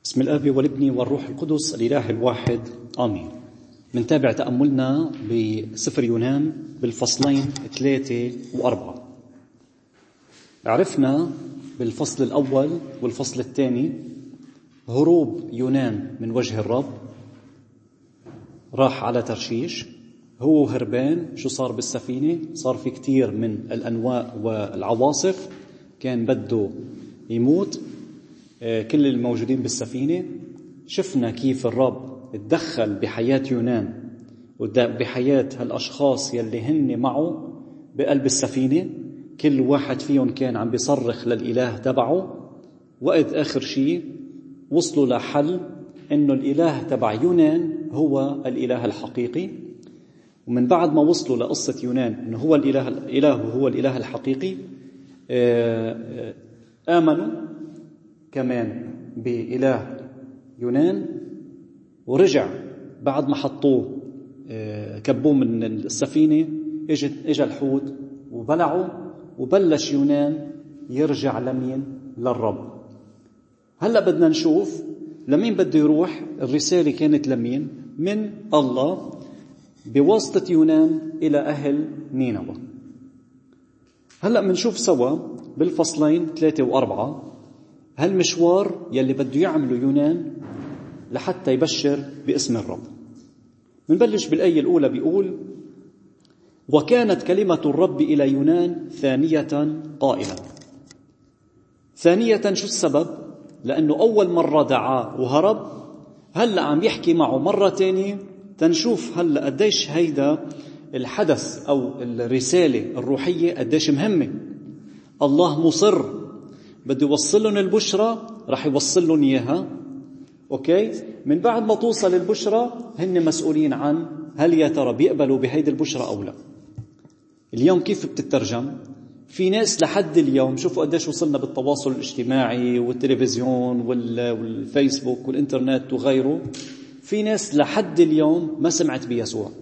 بسم الآب والابن والروح القدس الإله الواحد آمين. منتابع تأملنا بسفر يونان بالفصلين 3 و4. عرفنا بالفصل الأول والفصل الثاني هروب يونان من وجه الرب، راح على ترشيش هو هربان. شو صار بالسفينة؟ صار في كتير من الأنواء والعواصف، كان بده يموت كل الموجودين بالسفينة. شفنا كيف الرب اتدخل بحياة يونان وبحياة هالأشخاص يلي هن معه بقلب السفينة. كل واحد فيهم كان عم بيصرخ للإله تبعه، وقت آخر شيء وصلوا لحل إنه الإله تبع يونان هو الإله الحقيقي. ومن بعد ما وصلوا لقصة يونان إنه هو الإله هو الإله الحقيقي، آمنوا كمان بإله يونان، ورجع بعد ما حطوه كبوه من السفينة اجى الحوت وبلعوا، وبلش يونان يرجع لمين؟ للرب. هلأ بدنا نشوف لمين بده يروح. الرسالة كانت لمين؟ من الله بواسطة يونان إلى أهل نينوى. هلأ منشوف سوا بالفصلين 3 و4 هالمشوار يلي بده يعمله يونان لحتى يبشر باسم الرب. منبلش بالآية الأولى، بيقول: وكانت كلمة الرب إلى يونان ثانية قائلة. ثانية شو السبب؟ لأنه أول مرة دعاه وهرب، هلأ عم يحكي معه مرة تانية. تنشوف هلأ قديش هيدا الحدث أو الرسالة الروحية قديش مهمة. الله مصر بده يوصل لهم البشرى، رح يوصل لهم إياها. أوكي، من بعد ما توصل البشرى هن مسؤولين عن هل يا ترى بيقبلوا بهيدي البشرى أو لا. اليوم كيف بتترجم؟ في ناس لحد اليوم، شوفوا قديش وصلنا بالتواصل الاجتماعي والتلفزيون والفيسبوك والإنترنت وغيره، في ناس لحد اليوم ما سمعت بيسوع.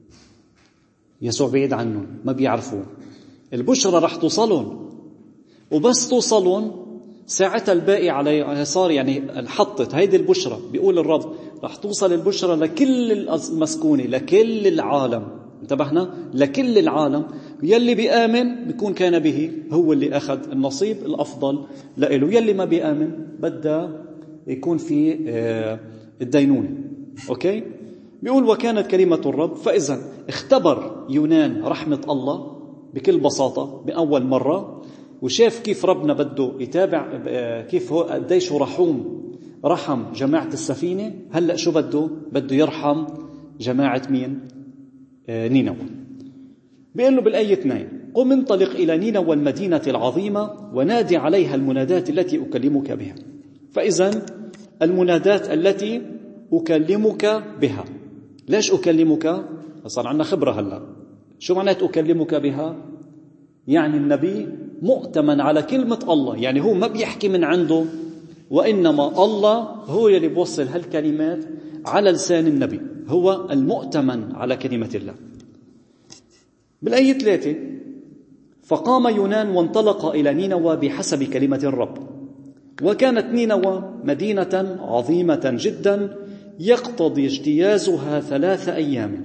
يسوع بعيد عنهم، ما بيعرفوه. البشرى رح توصلهم، وبس توصلون ساعتها الباقي على صار يعني انحطت هيدي البشرى. بيقول الرب رح توصل البشرى لكل المسكونة، لكل العالم. انتبهنا؟ لكل العالم. يلي بيآمن بيكون كان به هو اللي أخذ النصيب الأفضل لإله، يلي ما بيآمن بده يكون في الدينونة. أوكي؟ بيقول: وكانت كلمة الرب. فإذا اختبر يونان رحمة الله بكل بساطة بأول مرة، وشاف كيف ربنا بده يتابع، كيف هو قديش رحم جماعة السفينة. هلأ شو بده يرحم جماعة مين؟ نينوى. بيقول له بالآية 2: قم انطلق إلى نينوى المدينة العظيمة ونادي عليها المنادات التي أكلمك بها. فإذا المنادات التي أكلمك بها. ليش أكلمك؟ صار عندنا خبرة هلأ. شو معنات أكلمك بها؟ يعني النبي مؤتمن على كلمة الله، يعني هو ما بيحكي من عنده، وإنما الله هو يلي بوصل هالكلمات على لسان النبي، هو المؤتمن على كلمة الله. بالآية 3: فقام يونان وانطلق إلى نينوى بحسب كلمة الرب. وكانت نينوى مدينة عظيمة جدا يقتضي اجتيازها 3 أيام.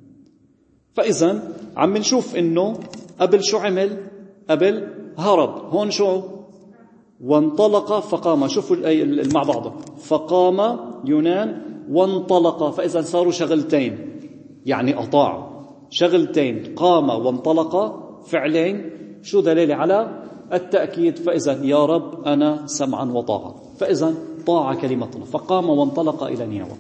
فإذا عم نشوف إنه قبل شو عمل؟ قبل هرب. هون شو؟ وانطلق فقام. شوفوا الآية مع بعضها: فقام يونان وانطلق. فإذا صاروا شغلتين، يعني أطاع شغلتين، قام وانطلق، فعلين. شو دليل على التأكيد؟ فإذا يا رب أنا سمعا وطاعة. فإذا طاع كلمة الله، فقام وانطلق إلى نينوى.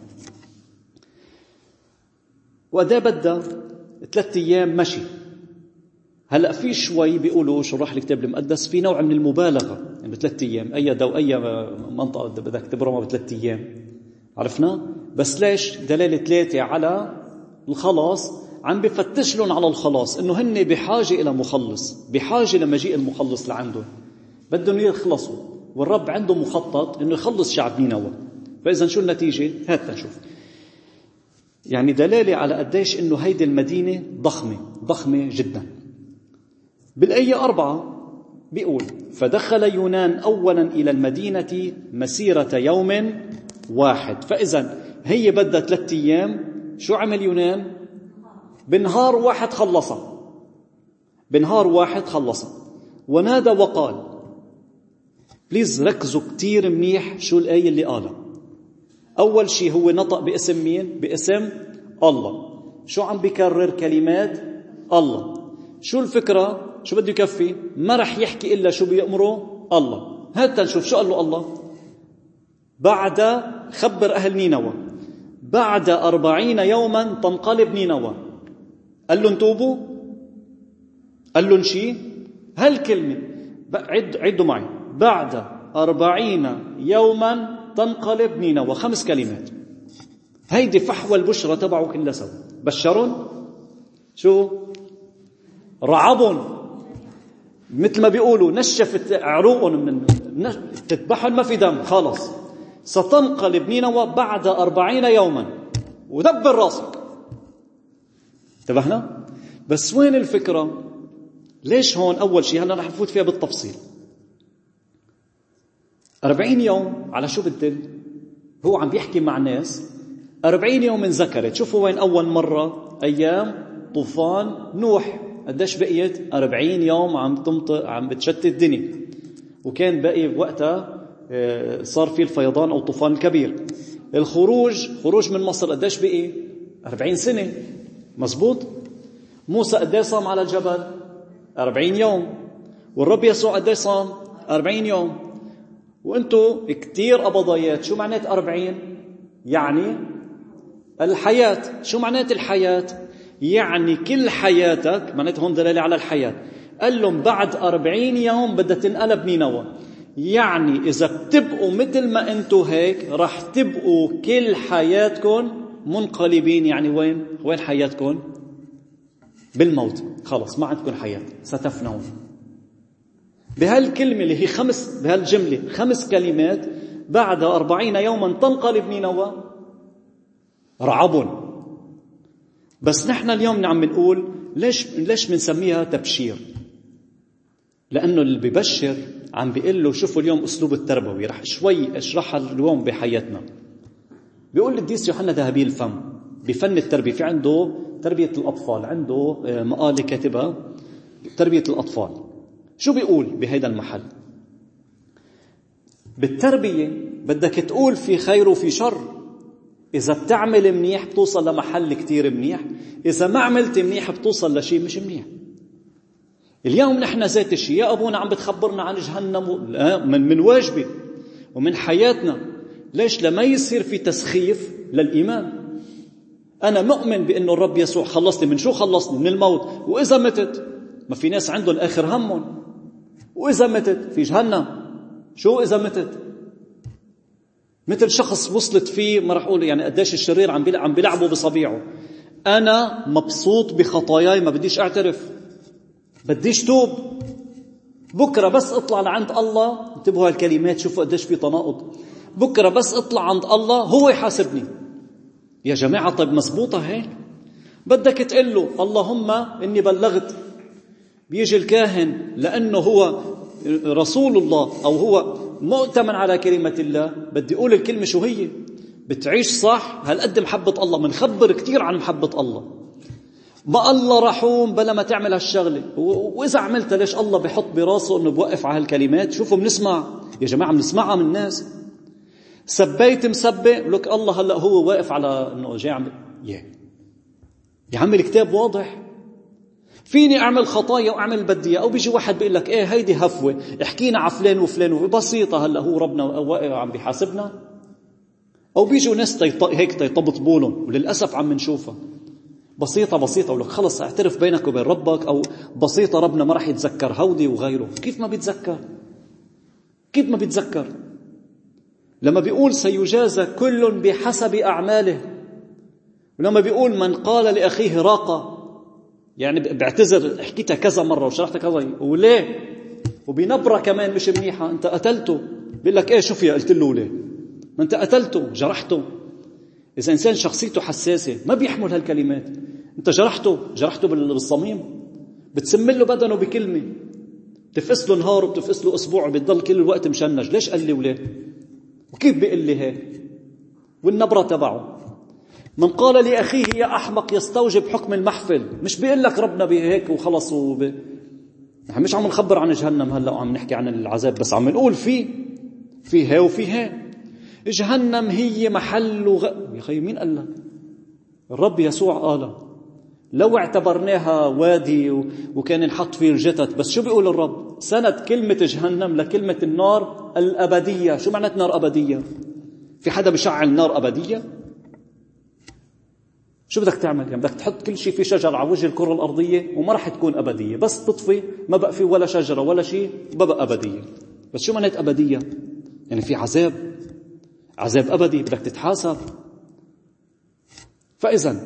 وده بدأ 3 أيام مشي. هلأ في شوي بيقولوا شرح الكتاب المقدس في نوع من المبالغة، يعني 3 أيام أي منطقة بدك تبرمها ب3 أيام، عرفنا. بس ليش دلالة 3 على الخلاص؟ عم بفتش لهم على الخلاص، إنه هن بحاجة إلى مخلص، بحاجة لمجيء المخلص لعنده، بدهم يخلصوا، والرب عنده مخطط إنه يخلص شعب نينوى. فإذا شو النتيجة؟ هات نشوف. يعني دلالة على قديش إنه هيدي المدينة ضخمة جدا. بالآية 4 بيقول: فدخل يونان أولا إلى المدينة مسيرة يوم 1. فإذا هي بدها 3 أيام. شو عمل يونان؟ بنهار واحد خلصها، بنهار واحد خلصها. ونادى وقال. بليز ركزوا كتير منيح شو الآية اللي قالها. أول شيء هو نطق باسم مين؟ باسم الله. شو عم بيكرر؟ كلمات الله. شو الفكرة؟ شو بده يكفي؟ ما رح يحكي إلا شو بيأمره الله. هات نشوف شو قال له الله. بعد خبر أهل نينوى بعد 40 يوما تنقلب نينوى. قال لهم توبوا؟ قال لهم شيء؟ هالكلمة عدوا معي. بعد 40 يوما تنقلب نينوى، 5 كلمات. هيدي فحوى البشرى تبعه كلها سوا. بشرون شو؟ رعبون، مثل ما بيقولوا نشفت عروقهم من تذبحهم ما في دم خالص. ستنقلب نينوى بعد 40 يوما ودبر راسك. انتبهنا؟ بس وين الفكرة؟ ليش هون أول شيء هلا رح نفوت فيها بالتفصيل. 40 يوم على شو بدل؟ هو عم بيحكي مع ناس 40 يوم انذكرت. شوفوا وين أول مرة؟ أيام طوفان نوح. قديش بقيت؟ 40 يوم عم تمطر، عم بتشتت الدنيا. وكان باقي وقتها صار في الفيضان أو طوفان الكبير. خروج من مصر قديش بقي؟ 40 سنة. مزبوط. موسى قديش صام على الجبل؟ 40 يوم. والرب يسوع قديش صام؟ 40 يوم. وانتو كتير قبضايات. شو معنات 40؟ يعني الحياة. شو معنات الحياة؟ يعني كل حياتك، معناته هون دلالة على الحياة. قال لهم بعد 40 يوم بدها تنقلب نينوى. يعني إذا بتبقوا مثل ما أنتوا هيك رح تبقوا كل حياتكم منقلبين. يعني وين حياتكم؟ بالموت. خلص ما عندكم حياة، ستفنون. بهالكلمة اللي هي بهالجملة 5 كلمات. بعد 40 يوما تنقلب نينوى. رعبون. بس نحن اليوم عم نقول ليش بنسميها تبشير؟ لأنه اللي ببشر عم بيقول له شوفوا اليوم أسلوب التربوي رح شوي أشرحها اليوم بحياتنا. بيقول القديس يوحنا ذهبي الفم بفن التربية، في عنده تربية الأطفال، عنده مقالة كاتبها تربية الأطفال. شو بيقول بهذا المحل؟ بالتربية بدك تقول في خير وفي شر. إذا بتعمل منيح بتوصل لمحل كتير منيح، إذا ما عملت منيح بتوصل لشيء مش منيح. اليوم نحن ذات الشيء. يا أبونا عم بتخبرنا عن جهنم من واجبي ومن حياتنا. ليش؟ لما يصير في تسخيف للإيمان. أنا مؤمن بأنه الرب يسوع خلصني. من شو خلصني؟ من الموت. وإذا متت، ما في ناس عندهم آخر همهم. وإذا متت في جهنم. شو إذا متت؟ مثل شخص وصلت فيه، ما رح أقول يعني قديش الشرير عم بيلعبوا بصبيعه. أنا مبسوط بخطاياي، ما بديش أعترف، بديش توب. بكرة بس أطلع لعند الله. انتبهوا هالكلمات، شوفوا قديش في تناقض. بكرة بس أطلع عند الله هو يحاسبني. يا جماعة طيب مزبوطة هيك؟ بدك تقول له اللهم إني بلغت. بيجي الكاهن لأنه هو رسول الله أو هو مؤتمن على كلمة الله، بدي أقول الكلمة شو هي. بتعيش صح هالقد محبة الله. منخبر كتير عن محبة الله. ما الله رحوم بلا ما تعمل هالشغلة. وإذا عملتها ليش الله بحط براسه أنه بوقف على هالكلمات؟ شوفوا بنسمع يا جماعة، بنسمعها من الناس. سبيت مسبة لك الله هلأ هو واقف على أنه جاي عمل يا عم الكتاب واضح. فيني أعمل خطايا وأعمل بدية، أو بيجي واحد بيقول لك إيه هيدي هفوة، احكينا على فلان وفلان وبسيطة. هلأ هو ربنا واقف عم بيحاسبنا؟ أو بيجوا ناس هيك يطبطبوا لهم، وللأسف عم نشوفها بسيطة ولك خلص اعترف بينك وبين ربك، أو بسيطة ربنا ما راح يتذكر هودي وغيره. كيف ما بيتذكر؟ لما بيقول سيجازى كل بحسب أعماله، ولما بيقول من قال لأخيه راقة، يعني بعتذر حكيتها كذا مرة وشرحتها كذا وليه، وبنبرة كمان مش منيحة، أنت قتلته. بيقول لك إيه شوف يا قلت له ليه؟ ما أنت قتلته، جرحته. إذا إنسان شخصيته حساسة ما بيحمل هالكلمات. أنت جرحته بالصميم، بتسمله بدنه بكلمة، بتفقس له نهار وبتفقس له أسبوع وبيضل كل الوقت مشنج. ليش قال لي وليه؟ وكيف بيقول لي هيك؟ والنبرة تبعه. من قال لأخيه يا أحمق يستوجب حكم المحفل. مش بيقول لك ربنا بهيك وخلص نحن مش عم نخبر عن جهنم هلأ وعم نحكي عن العذاب، بس عم نقول فيها وفيها. جهنم هي محل يا أخي مين قال لك؟ الرب يسوع قال لو اعتبرناها وادي وكان نحط فيه الجتت، بس شو بيقول الرب؟ سند كلمة جهنم لكلمة النار الأبدية. شو معنات نار أبدية؟ في حدا بيشعل نار أبدية؟ شو بدك تعمل؟ يعني بدك تحط كل شيء في شجر على وجه الكرة الأرضية وما رح تكون أبدية، بس تطفي ما بقى في ولا شجرة ولا شيء بقى أبدية. بس شو معنات أبدية؟ يعني في عذاب أبدي، بدك تتحاسب. فإذا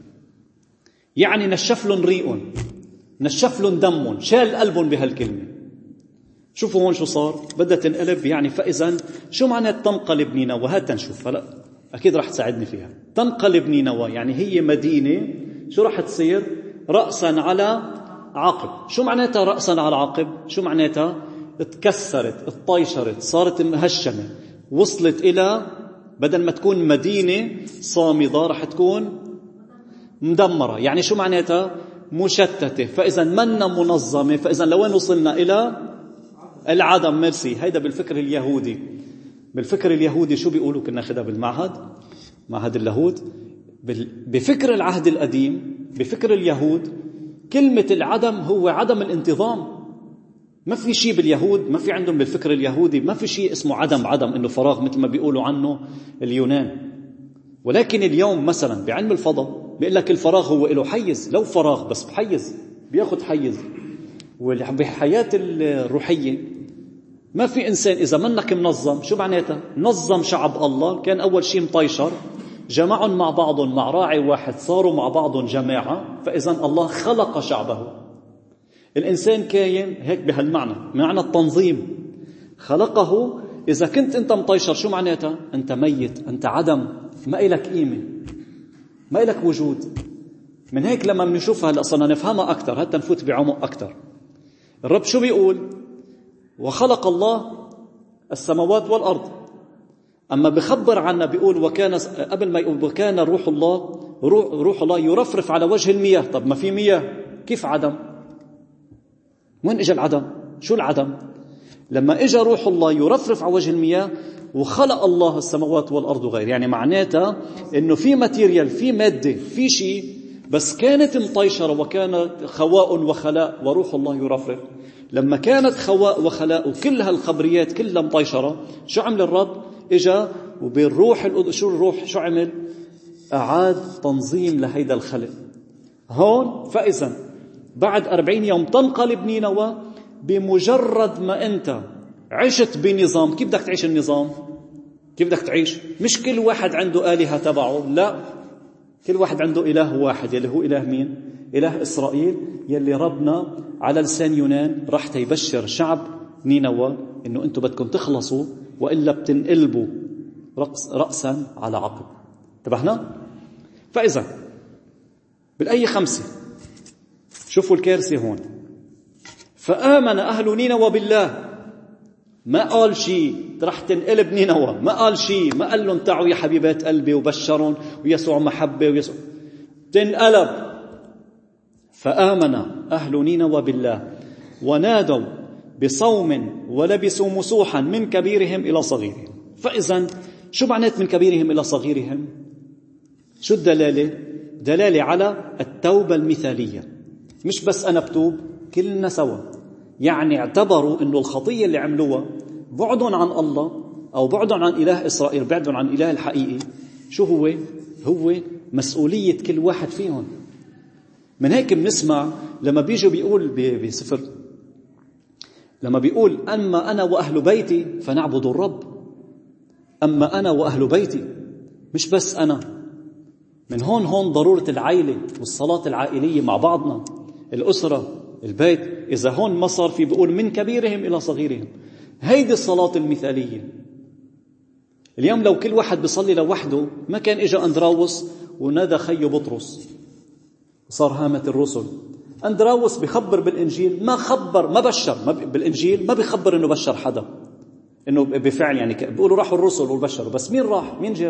يعني نشف لهم ريق، نشف لهم دم، شال قلبهم بهالكلمة. شوفوا هون شو صار، بدها تنقلب. يعني فإذا شو معنات تنقلب نينوى؟ هات نشوف هلا، أكيد رح تساعدني فيها. تنقلب نينوى يعني هي مدينة شو رح تصير؟ رأسا على عقب. شو معناتها رأسا على عقب؟ شو معناتها؟ اتكسرت، اتطيشرت، صارت مهشمة، وصلت إلى بدل ما تكون مدينة صامدة رح تكون مدمرة. يعني شو معناتها؟ مشتتة. فإذا منا منظمة. فإذا لوين وصلنا؟ إلى العدم. ميرسي. هيدا بالفكر اليهودي. بالفكر اليهودي شو بيقولوا؟ كنا ناخذها بالمعهد، معهد اللاهوت. بفكر العهد القديم، بفكر اليهود، كلمة العدم هو عدم الانتظام. ما في شيء باليهود، ما في عندهم بالفكر اليهودي ما في شيء اسمه عدم إنه فراغ مثل ما بيقولوا عنه اليونان. ولكن اليوم مثلا بعلم الفضاء بيقول لك الفراغ هو له حيز، لو فراغ بس بحيز بياخد حيز. وبحياة الروحية ما في إنسان إذا منك منظم. شو معناتها؟ نظم شعب الله. كان أول شيء مطيشر، جمعهم مع بعضهم مع راعي واحد، صاروا مع بعضهم جماعة. فإذا الله خلق شعبه. الإنسان كاين هيك بهالمعنى، معنى التنظيم. خلقه. إذا كنت أنت مطيشر شو معناتها؟ أنت ميت، أنت عدم، ما إلك قيمة، ما إلك وجود. من هيك لما بنشوفها هلأ صرنا نفهمها أكثر، حتى نفوت بعمق أكثر. الرب شو بيقول؟ وخلق الله السماوات والأرض. أما بخبر عنا بيقول وكان، قبل ما يقول وكان روح الله يرفرف على وجه المياه. طب ما في مياه، كيف عدم؟ وين إجا العدم؟ شو العدم؟ لما إجا روح الله يرفرف على وجه المياه وخلق الله السماوات والأرض وغير. يعني معناتها إنه في ماتيريال، في مادة، في شيء، بس كانت مطيشرة وكانت خواء وخلاء وروح الله يرفرف. لما كانت خواء وخلاء وكل هالخبريات كلها مطيشرة، شو عمل الرب؟ إجا وبالروح شو الروح شو عمل؟ أعاد تنظيم لهيدا الخلق هون. فإذا بعد 40 يوم تنقلب نينوى. بمجرد ما أنت عشت بنظام. كيف بدك تعيش النظام؟ كيف بدك تعيش؟ مش كل واحد عنده آلهة تبعه، لا، كل واحد عنده إله واحد. يلي هو إله مين؟ إله إسرائيل، يلي ربنا على لسان يونان راح يبشر شعب نينوى إنه أنتم بدكم تخلصوا وإلا بتنقلبوا رأسا على عقب. انتبهنا؟ فإذا بالآية 5 شوفوا الكارثة هون. فآمن أهل نينوى بالله. ما قال شيء رح تنقلب نينوى، ما قال شيء، ما قال لهم تعوا يا حبيبات قلبي وبشرون ويسوع محبة ويسوع. تنقلب. فآمن أهل نينوى بالله ونادوا بصوم ولبسوا مسوحا من كبيرهم إلى صغيرهم. فإذا شو معنات من كبيرهم إلى صغيرهم؟ شو الدلالة؟ دلالة على التوبة المثالية. مش بس أنا بتوب، كلنا سوا. يعني اعتبروا أنه الخطية اللي عملوها بعدهم عن الله أو بعدهم عن إله إسرائيل، بعدهم عن إله الحقيقي. شو هو مسؤولية كل واحد فيهم. من هيك بنسمع لما بيجوا بيقول بسفر، لما بيقول أما أنا وأهل بيتي فنعبد الرب. أما أنا وأهل بيتي، مش بس أنا. من هون ضرورة العائلة والصلاة العائلية مع بعضنا، الأسرة، البيت. إذا هون ما صار في بيقول من كبيرهم إلى صغيرهم، هيدي الصلاة المثالية. اليوم لو كل واحد بيصلي لوحده ما كان إجا أندراوس ونادى خي بطرس صار هامة الرسل. أندراوس بيخبر بالإنجيل، ما بشر بالإنجيل، ما بيخبر إنه بشر حدا، إنه بفعل يعني بيقولوا راحوا الرسل وبشروا، بس مين راح؟ مين جاب؟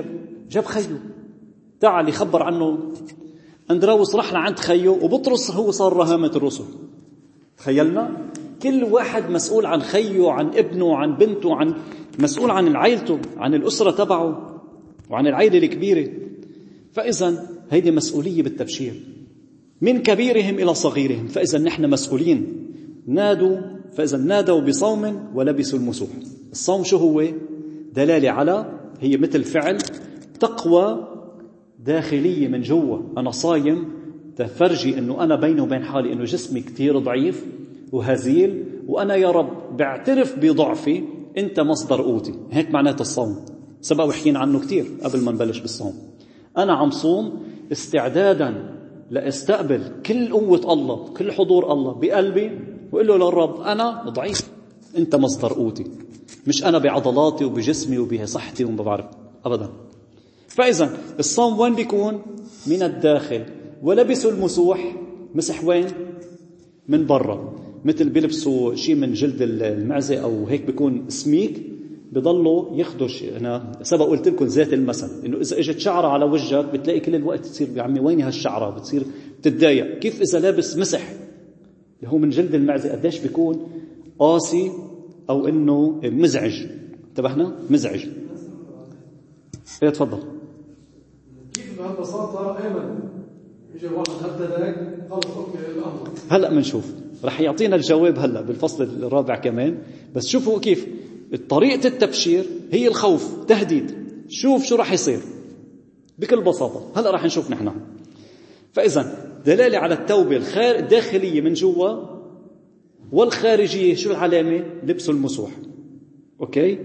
جاب خيه، تعال يخبر عنه. أندراوس راح لعند خيه، وبطرس هو صار رهامة الرسل. تخيلنا كل واحد مسؤول عن خيه، عن ابنه، عن بنته، عن مسؤول عن عائلته، عن الأسرة تبعه، وعن العائلة الكبيرة. فإذا هيدي مسؤولية بالتبشير من كبيرهم إلى صغيرهم. فإذا نحن مسؤولين. فإذا نادوا بصوم ولبسوا المسوح. الصوم شو هو؟ دلالة على، هي مثل فعل تقوى داخلية من جوا. أنا صايم تفرجي أنه أنا بيني وبين حالي أنه جسمي كتير ضعيف وهزيل، وأنا يا رب بعترف بضعفي، أنت مصدر قوتي. هيك معناته الصوم. سبق وحكينا عنه كتير قبل ما نبلش بالصوم. أنا عم صوم استعدادا لأستقبل كل قوة الله، كل حضور الله بقلبي، وقل له للرب أنا ضعيف، أنت مصدر قوتي، مش أنا بعضلاتي وبجسمي وبصحتي وما بعرف أبدا. فإذا الصوم وين بيكون؟ من الداخل. ولبسوا المسوح، مسح وين؟ من برا. مثل بيلبسوا شيء من جلد المعزة أو هيك بيكون سميك، بيضلوا يخدش. أنا سبق قلت لكم زيت المثل، إنه إذا إجت شعرة على وجهك بتلاقي كل الوقت تصير يا عمي وين هالشعرة، بتصير بتتضايق. كيف إذا لابس مسح اللي هو من جلد المعزة قديش بيكون قاسي أو إنه مزعج. انتبهنا؟ مزعج. ايه تفضل. كيف بهالبساطة أيمن إجا واحد هددك خلص أوكي الأمر؟ هلأ منشوف، رح يعطينا الجواب هلأ بالفصل الرابع كمان. بس شوفوا كيف طريقة التبشير هي الخوف، تهديد. شوف شو رح يصير بكل بساطة. هلأ رح نشوف نحن. فإذا دلالة على التوبة الداخلية من جوا، والخارجية شو العلامة؟ لبسوا المسوح. أوكي.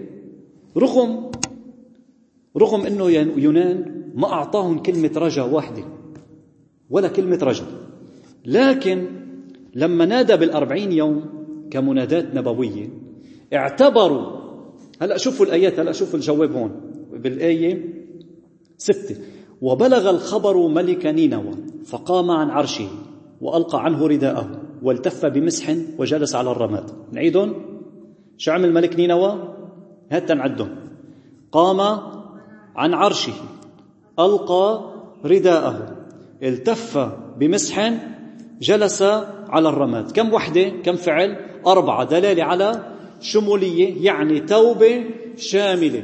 رغم أنه يونان ما أعطاهم كلمة رجا واحدة ولا كلمة رجا، لكن لما نادى بال40 يوم كمنادات نبوية اعتبروا. هلأ شوفوا الآيات، هلأ شوفوا الجواب هون بالآية 6. وبلغ الخبر ملك نينوى فقام عن عرشه وألقى عنه رداءه والتف بمسح وجلس على الرماد. نعيدهم. شو عمل ملك نينوى؟ هات نعدهم. قام عن عرشه، ألقى رداءه، التف بمسح، جلس على الرماد. كم وحدة؟ كم فعل؟ 4. دلالة على شمولية، يعني توبة شاملة.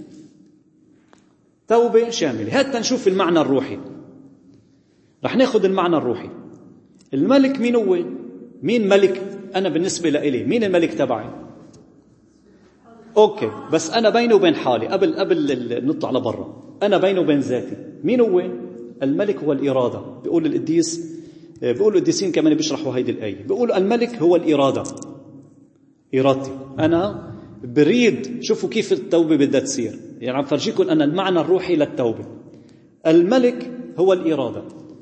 توبة شاملة. هات نشوف المعنى الروحي. رح ناخد المعنى الروحي. الملك مين هو؟ مين ملك؟ أنا بالنسبة لإلي مين الملك تبعي؟ أوكي، بس أنا بيني وبين حالي قبل نطلع لبرا، أنا بيني وبين ذاتي. مين هو؟ الملك هو الإرادة. بيقول القديسين كمان بيشرحوا هيدي الآية، بيقولوا الملك هو الإرادة. إرادتي أنا بريد. شوفوا كيف التوبة بدها تصير. يعني عم فرجيكم أن المعنى الروحي للتوبة. الملك هو الإرادة.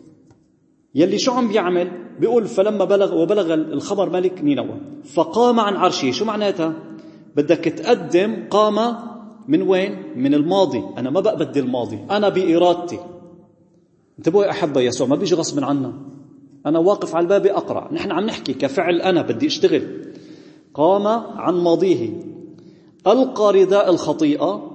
يلي شو عم بيعمل؟ بيقول فلما وبلغ الخبر ملك نينوى فقام عن عرشه. شو معناتها؟ بدك تقدم قام من وين؟ من الماضي. أنا ما بقبل الماضي، أنا بإرادتي. انتبهوا يا أحبة، يسوع ما بيجي غصب عنا. أنا واقف على الباب أقرع. نحن عم نحكي كفعل، أنا بدي أشتغل. قام عن ماضيه، ألقى رداء الخطيئة،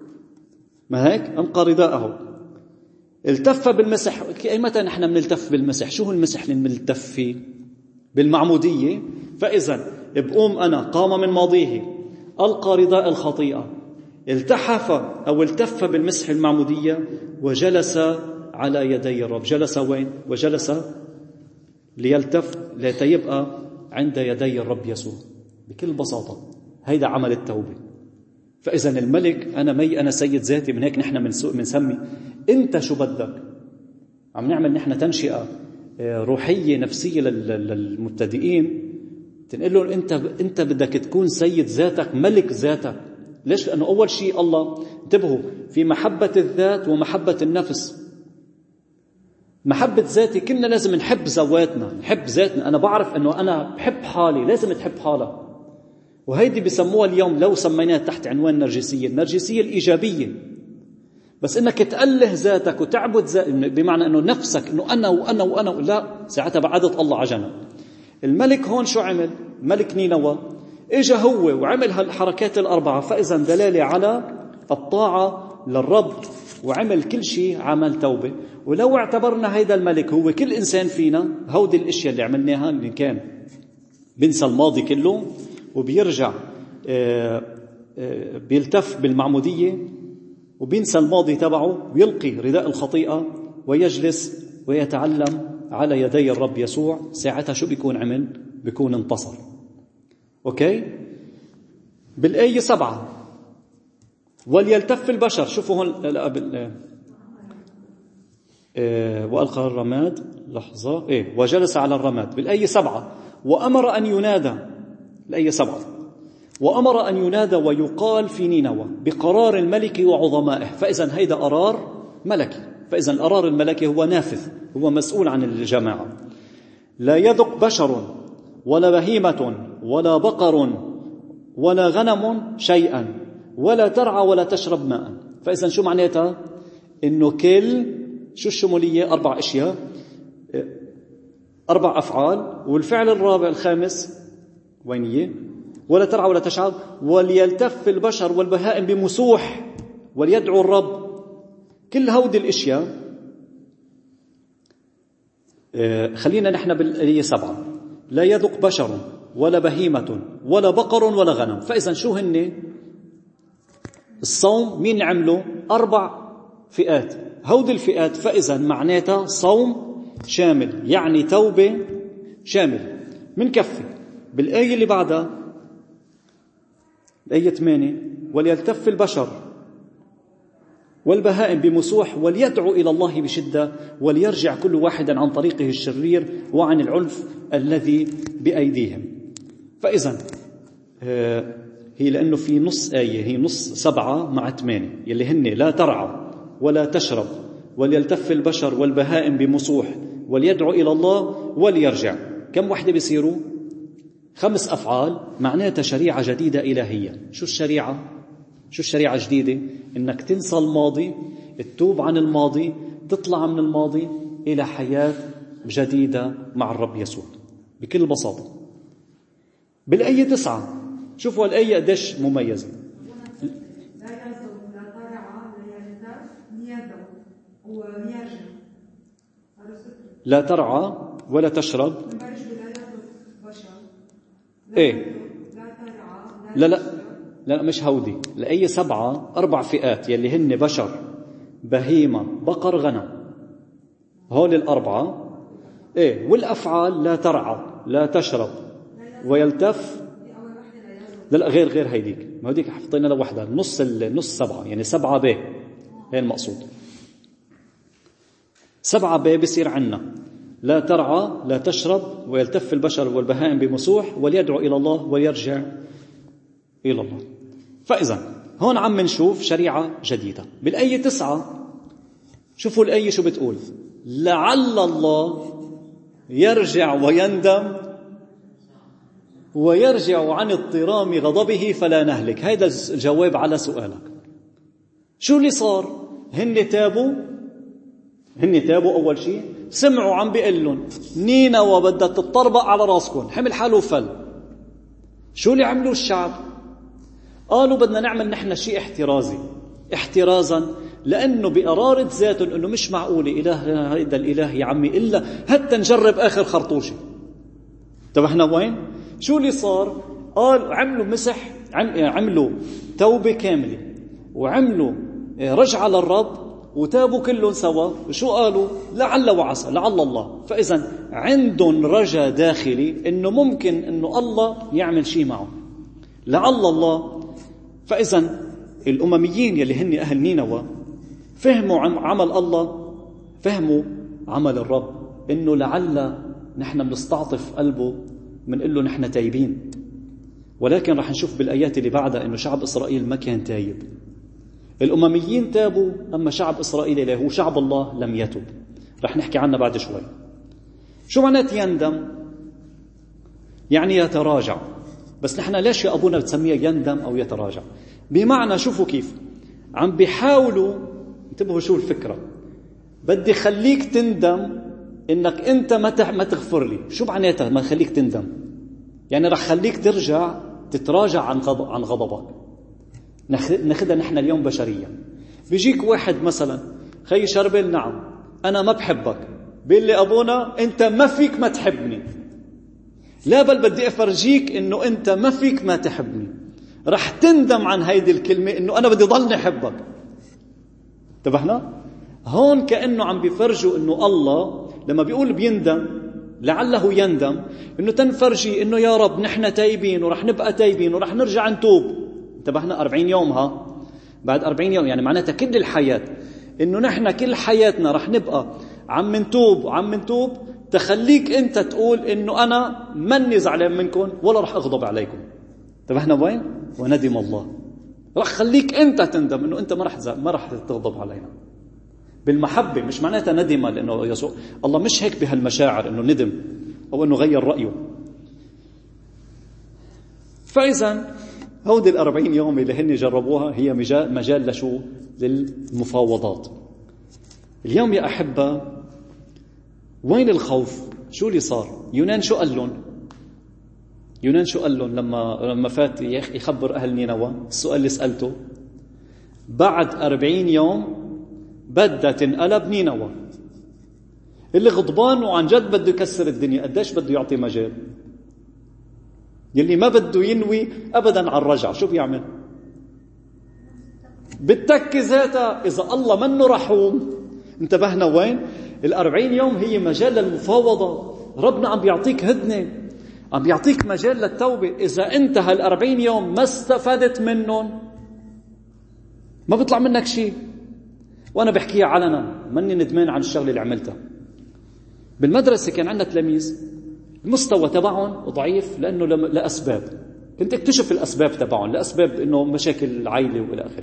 ما هيك؟ ألقى رداءه، التف بالمسح. أي متى نحن بنلتف بالمسح؟ شو هو المسح اللي بنلتف فيه؟ بالمعمودية. فإذا بقوم أنا قام من ماضيه، ألقى رداء الخطيئة، التحف أو التف بالمسح المعمودية، وجلس على يدي الرب. جلس وين؟ وجلس ليلتف ليتيبقى عند يدي الرب يسوع. بكل بساطة هيدا عمل التوبة. فإذا الملك أنا سيد ذاتي. من هيك نحن منسمي أنت شو بدك. عم نعمل نحن تنشئة روحية نفسية للمبتدئين، تنقل لهم أنت بدك تكون سيد ذاتك، ملك ذاتك. ليش؟ لأنه أول شيء الله، انتبهوا، في محبة الذات ومحبة النفس. محبة ذاتي كلنا لازم نحب ذواتنا، نحب ذاتنا. أنا بعرف أنه أنا بحب حالي، لازم تحب حالك. وهيدي بسموها اليوم لو سميناها تحت عنوان النرجسية الإيجابية. بس إنك تأله ذاتك وتعبد بمعنى أنه نفسك أنه أنا وأنا وأنا، لا، ساعتها بعدت الله عجنا. الملك هون شو عمل؟ ملك نينوى إجا هو وعمل هالحركات 4. فإذا دلالة على الطاعة للرب وعمل كل شيء عمل توبة. ولو اعتبرنا هيدا الملك هو كل إنسان فينا، هودي الاشياء اللي عملناها اللي كان بينسى الماضي كله وبيرجع بيلتف بالمعمودية وبينسى الماضي تبعه ويلقي رداء الخطيئة ويجلس ويتعلم على يدي الرب يسوع، ساعتها شو بيكون عمل؟ بيكون انتصر. أوكي؟ بالآية 7 وليلتف البشر، شوفوا هون وألقى الرماد لحظة وجلس على الرماد. بالآية 7 وأمر أن ينادى، الآية 7 وأمر أن ينادى ويقال في نينوى بقرار الملك وعظمائه. فإذا هيدا قرار ملكي، فإذا القرار الملكي هو نافذ، هو مسؤول عن الجماعة. لا يذق بشر ولا بهيمة ولا بقر ولا غنم شيئا ولا ترعى ولا تشرب ماء. فإذا شو معناتها؟ إنه كل شو الشمولية؟ 4 أشياء، 4 أفعال، والفعل الرابع الخامس وينية؟ ولا ترعى ولا تشرب. وليلتف البشر والبهائم بمسوح وليدعو الرب. كل هودي الأشياء خلينا نحن بالآية 7 لا يذق بشر ولا بهيمة ولا بقر ولا غنم. فإذا شو هن الصوم؟ مين عملوا؟ 4 فئات، هودي الفئات. فإذا معناتها صوم شامل، يعني توبة شامل. من كفي بالآية اللي بعدها الآية 8 وليلتف البشر والبهائم بمسوح وليدعو إلى الله بشدة وليرجع كل واحد عن طريقه الشرير وعن العنف الذي بأيديهم. فإذا هي لأنه في نص آية، هي نص 7 مع 8 يلي هن لا ترعى ولا تشرب وليلتف البشر والبهائم بمسوح وليدعو إلى الله وليرجع. كم وحدة بيصيروا؟ 5 أفعال، معناتها شريعة جديدة إلهية. شو الشريعة؟ شو الشريعة الجديدة؟ إنك تنسى الماضي، تتوب عن الماضي، تطلع من الماضي إلى حياة جديدة مع الرب يسوع بكل بساطة. بالآية 9 شوفوا الآية قديش مميزة. لا ترعى ولا تشرب. لا مش هودي. الآية 7 4 فئات يلي هن بشر بهيمة بقر غنم، هول 4. والأفعال لا ترعى لا تشرب ويلتف. لا غير هيديك، ما هوديك حفظينا لوحدها نص 7، يعني 7 ب هي المقصود. 7 ب بيصير عنا لا ترعى لا تشرب ويلتف البشر والبهائم بمسوح وليدعو إلى الله ويرجع إلى الله. فإذا هون عم نشوف شريعة جديدة. بالآية 9 شوفوا الآية شو بتقول: لعل الله يرجع ويندم ويرجع عن اضطرام غضبه فلا نهلك. هذا الجواب على سؤالك. شو اللي صار؟ هن تابوا أول شيء، سمعوا عم بيقلن نينوى بدها تطربق على راسكم، حمل حاله فل. شو اللي عملوا الشعب؟ قالوا بدنا نعمل نحن شيء احترازا، لأنه بقرارة ذاتهم أنه مش معقولة إله هيدا الإله يا عمي إلا حتى نجرب آخر خرطوشة. طب احنا وين؟ شو اللي صار؟ قال عملوا توبة كاملة وعملوا رجعة للرب وتابوا كلهم سوا. وشو قالوا؟ لعل وعسى، لعل الله. فإذا عندهم رجاء داخلي إنه ممكن إنه الله يعمل شيء معه، لعل الله. فإذا الأمميين يلي هن أهل نينوى فهموا عمل الله، فهموا عمل الرب، إنه لعل نحن بنستعطف قلبه منقول له نحن تايبين. ولكن رح نشوف بالآيات اللي بعدها إنه شعب إسرائيل ما كان تايب. الأمميين تابوا، أما شعب إسرائيل اللي هو شعب الله لم يتب. رح نحكي عنه بعد شوي. شو معنات يندم؟ يعني يتراجع. بس نحن ليش يا أبونا بتسميه يندم أو يتراجع؟ بمعنى شوفوا كيف عم بيحاولوا، انتبهوا شو الفكرة، بدي خليك تندم إنك أنت ما تغفر لي. شو معناتها ما خليك تندم؟ يعني رح خليك ترجع تتراجع عن غضبك. ناخذها نحن اليوم بشريا. بيجيك واحد مثلا خي شربل، نعم أنا ما بحبك، بيقول لي أبونا أنت ما فيك ما تحبني. لا بل بدي أفرجيك إنه أنت ما فيك ما تحبني، رح تندم عن هيدي الكلمة إنه أنا بدي ضلني أحبك. انتبهنا؟ هون كأنه عم بيفرجوا إنه الله لما بيقول بيندم لعله يندم، إنه تنفرجي إنه يا رب نحن تايبين ورح نبقى تايبين ورح نرجع نتوب. انتبهنا؟ 40 يوم، ها بعد 40 يوم يعني معناتها كل الحياة، إنه نحن كل حياتنا رح نبقى عم نتوب تخليك أنت تقول إنه أنا مني زعلان منكم ولا رح أغضب عليكم. انتبهنا وين؟ وندم الله، رح خليك أنت تندم إنه أنت ما رح تغضب علينا بالمحبة. مش معناتها ندم لأنه يسوع الله مش هيك بهالمشاعر إنه ندم أو إنه غير رأيه. فإذا هودي 40 يوم اللي هن جربوها هي مجال لشو؟ للمفاوضات. اليوم يا أحبة وين الخوف؟ شو اللي صار؟ يونان شو قال لهم لما فات يخبر أهل نينوى؟ السؤال اللي سألته بعد 40 يوم بدها تنقلب نينوى. اللي غضبان وعن جد بده يكسر الدنيا قديش بده يعطي مجال؟ يلي ما بده ينوي أبدا على الرجع شو بيعمل؟ بالتك ذاتها. إذا الله منه رحوم، انتبهنا وين؟ 40 يوم هي مجال للمفاوضة. ربنا عم بيعطيك هدنة، عم بيعطيك مجال للتوبة. إذا أنت 40 يوم ما استفدت منهم ما بيطلع منك شيء. وأنا بحكيها علنا، مني ندمان عن الشغلة اللي عملتها. بالمدرسة كان عندنا تلاميذ المستوى تبعهم ضعيف لأنه لأسباب، كنت اكتشف الأسباب تبعهم، لأسباب إنه مشاكل العائلة وإلى آخره.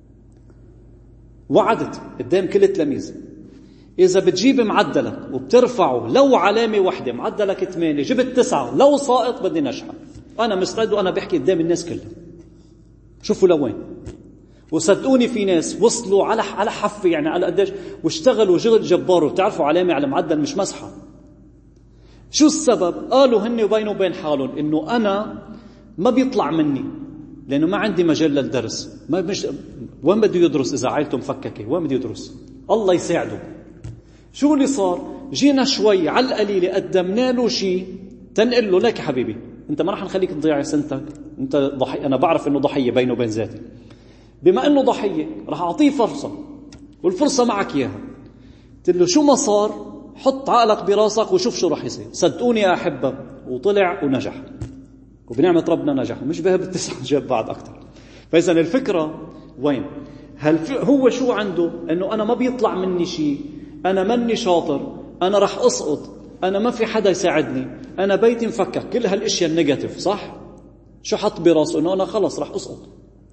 وعدت قدام كل التلاميذ إذا بتجيب معدلك وبترفعه لو علامة واحدة، معدلك 8، جبت 9 لو ساقط بدي نجحة. أنا مستعد وأنا بحكي قدام الناس كلها. شوفوا لوين. وصدقوني في ناس وصلوا على حفة، يعني على قديش، واشتغلوا شغل جبار وبتعرفوا علامة على معدل مش مسحة. شو السبب؟ قالوا هن وبينه وبين حالهم إنه أنا ما بيطلع مني لأنه ما عندي مجال للدرس. وين بده يدرس إذا عائلته مفككة؟ وين بده يدرس؟ الله يساعده. شو اللي صار؟ جينا شوي على القليلة قدمنا له شيء تنقل له لك حبيبي أنت ما رح نخليك تضيع سنتك، أنت ضحية. أنا بعرف إنه ضحية بينه وبين ذاتي، بما إنه ضحية رح أعطيه فرصة والفرصة معك إياها. قلت له شو ما صار حط عقلك براسك وشوف شو رح يصير. صدقوني يا أحبة وطلع ونجح، وبنعمة ربنا نجح، ومش بهب ال9 جاب بعد أكتر. فإذا الفكرة وين؟ هل هو شو عنده؟ إنه أنا ما بيطلع مني شيء، أنا مني شاطر، أنا رح أسقط، أنا ما في حدا يساعدني، أنا بيتي مفكك، كل هالاشياء النيجاتيف. صح؟ شو حط براسه؟ إنه أنا خلص رح أسقط.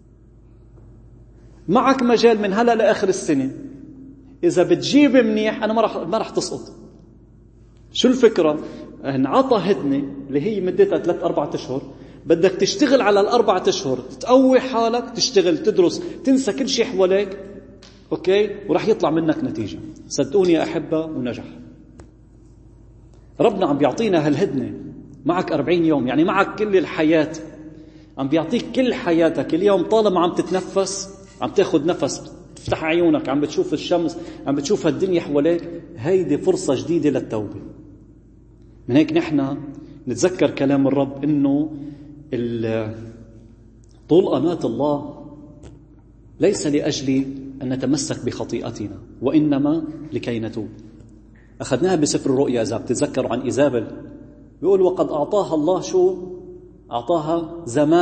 معك مجال من هلا لآخر السنة، إذا بتجيب منيح أنا ما رح تسقط. شو الفكرة؟ انعطى هدنة اللي هي مدتها 3-4 أشهر، بدك تشتغل على 4 أشهر، تقوي حالك، تشتغل، تدرس، تنسى كل شيء حواليك، أوكي؟ ورح يطلع منك نتيجة. صدقوني يا أحبة ونجح. ربنا عم بيعطينا هالهدنة. معك 40 يوم يعني معك كل الحياة، عم بيعطيك كل حياتك. اليوم طالما عم تتنفس، عم تاخد نفس، تفتح عيونك، عم بتشوف الشمس، عم بتشوف الدنيا حواليك، هيدي فرصة جديدة للتوبة. من هيك نحن نتذكر كلام الرب إنه طول أناة الله ليس لأجل أن نتمسك بخطيئتنا، وإنما لكي نتوب. أخذناها بسفر الرؤيا إذا بتتذكروا عن إيزابل، بيقول وقد أعطاها الله شو؟ أعطاها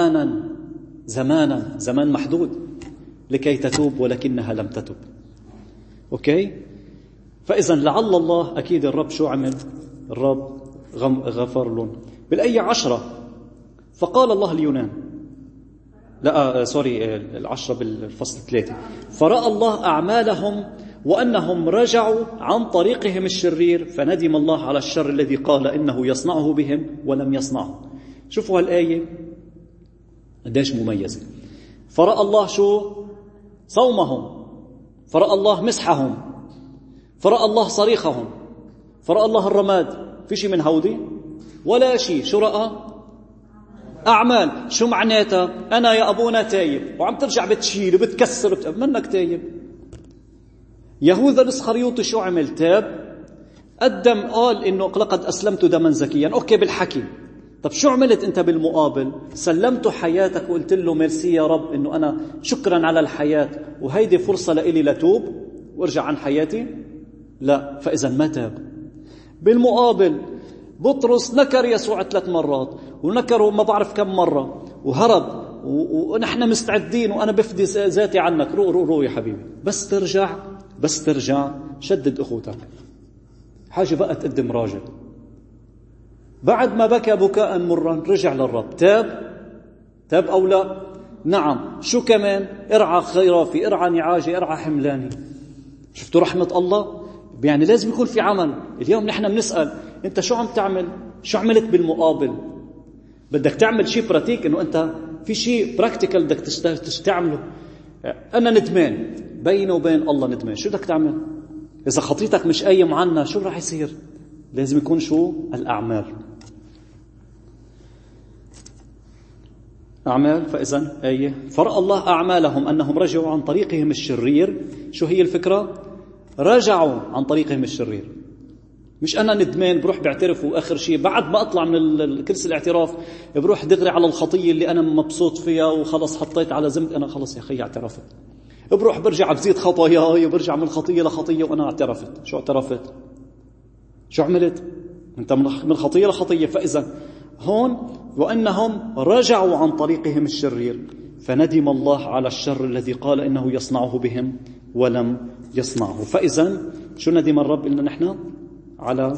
زمان محدود لكي تتوب، ولكنها لم تتب. أوكي؟ فإذا لعل الله، أكيد الرب شو عمل؟ الرب غفر لهم. بالآية 10 فقال الله ليونان، لا سوري 10 بالفصل 3، فرأى الله أعمالهم وأنهم رجعوا عن طريقهم الشرير، فندم الله على الشر الذي قال إنه يصنعه بهم ولم يصنعه. شوفوا هالآية قديش مميزة. فرأى الله شو؟ صومهم، فرأى الله مسحهم، فرأى الله صريخهم، فرأى الله الرماد. في شيء من هودي ولا شيء. شو رأى؟ أعمال. شو معناتها؟ أنا يا أبونا تايب، وعم ترجع بتشيل وبتكسر منك تايب. يهوذا الإسخريوطي شو عمل؟ تاب، قدم، قال إنه لقد أسلمت دما زكيا، أوكي بالحكي. طب شو عملت أنت بالمقابل؟ سلمت حياتك وقلت له ميرسي يا رب إنه أنا شكرا على الحياة وهيدي فرصة لإلي لتوب وارجع عن حياتي؟ لا. فإذا ما تاب. بالمقابل بطرس نكر يسوع 3 مرات، ونكره ما بعرف كم مرة، وهرب، ونحن مستعدين وأنا بفدي ذاتي عنك. رو يا حبيبي، بس ترجع شدد أخوتك. حاجة بقى تقدم راجل. بعد ما بكى بكاء مرا رجع للرب. تاب أو لا؟ نعم. شو كمان؟ ارعى خرافي، ارعى نعاجي، ارعى حملاني. شفتوا رحمة الله؟ يعني لازم يكون في عمل. اليوم نحن بنسأل انت شو عم تعمل؟ شو عملت بالمقابل؟ بدك تعمل شيء براتيك، انه انت في شيء براكتيكال بدك تعمله. انا ندمان بيني وبين الله، ندمان. شو بدك تعمل؟ اذا خطيتك مش قايم عنا شو راح يصير؟ لازم يكون شو؟ الأعمال. أعمال. فإذا آية فرأى الله أعمالهم أنهم رجعوا عن طريقهم الشرير. شو هي الفكرة؟ رجعوا عن طريقهم الشرير. مش أنا ندمان بروح بعترف وآخر شيء بعد ما أطلع من كرسي الاعتراف بروح دغري على الخطية اللي أنا مبسوط فيها وخلص حطيت على ذنب، أنا خلص يا أخي اعترفت. بروح برجع بزيد خطاياي وبرجع من خطية لخطية وأنا اعترفت. شو اعترفت؟ شو عملت؟ أنت من خطية لخطية. فإذا هون وأنهم رجعوا عن طريقهم الشرير فندم الله على الشر الذي قال إنه يصنعه بهم ولم يصنعه. فإذا شو ندم الرب؟ إنه نحن على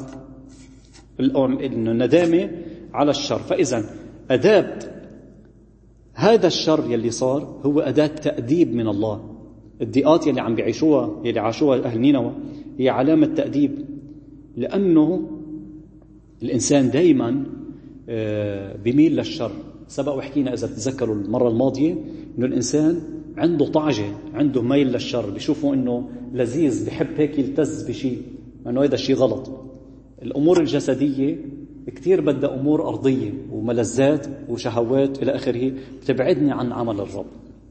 الندامة على الشر. فإذا أداة هذا الشر يلي صار هو أداة تأديب من الله. الضيقات يلي عم بيعيشوها يلي عاشوها أهل نينوى هي علامة تأديب، لأنه الإنسان دايما بيميل للشر. سبق وحكينا إذا بتذكروا المرة الماضية إنه الإنسان عنده طعجة، عنده ميل للشر، بيشوفوا إنه لذيذ، بيحب هيك يلتز بشيء، إنه هذا الشيء غلط. الأمور الجسدية كتير بدها أمور أرضية وملذات وشهوات إلى آخره بتبعدني عن عمل الرب.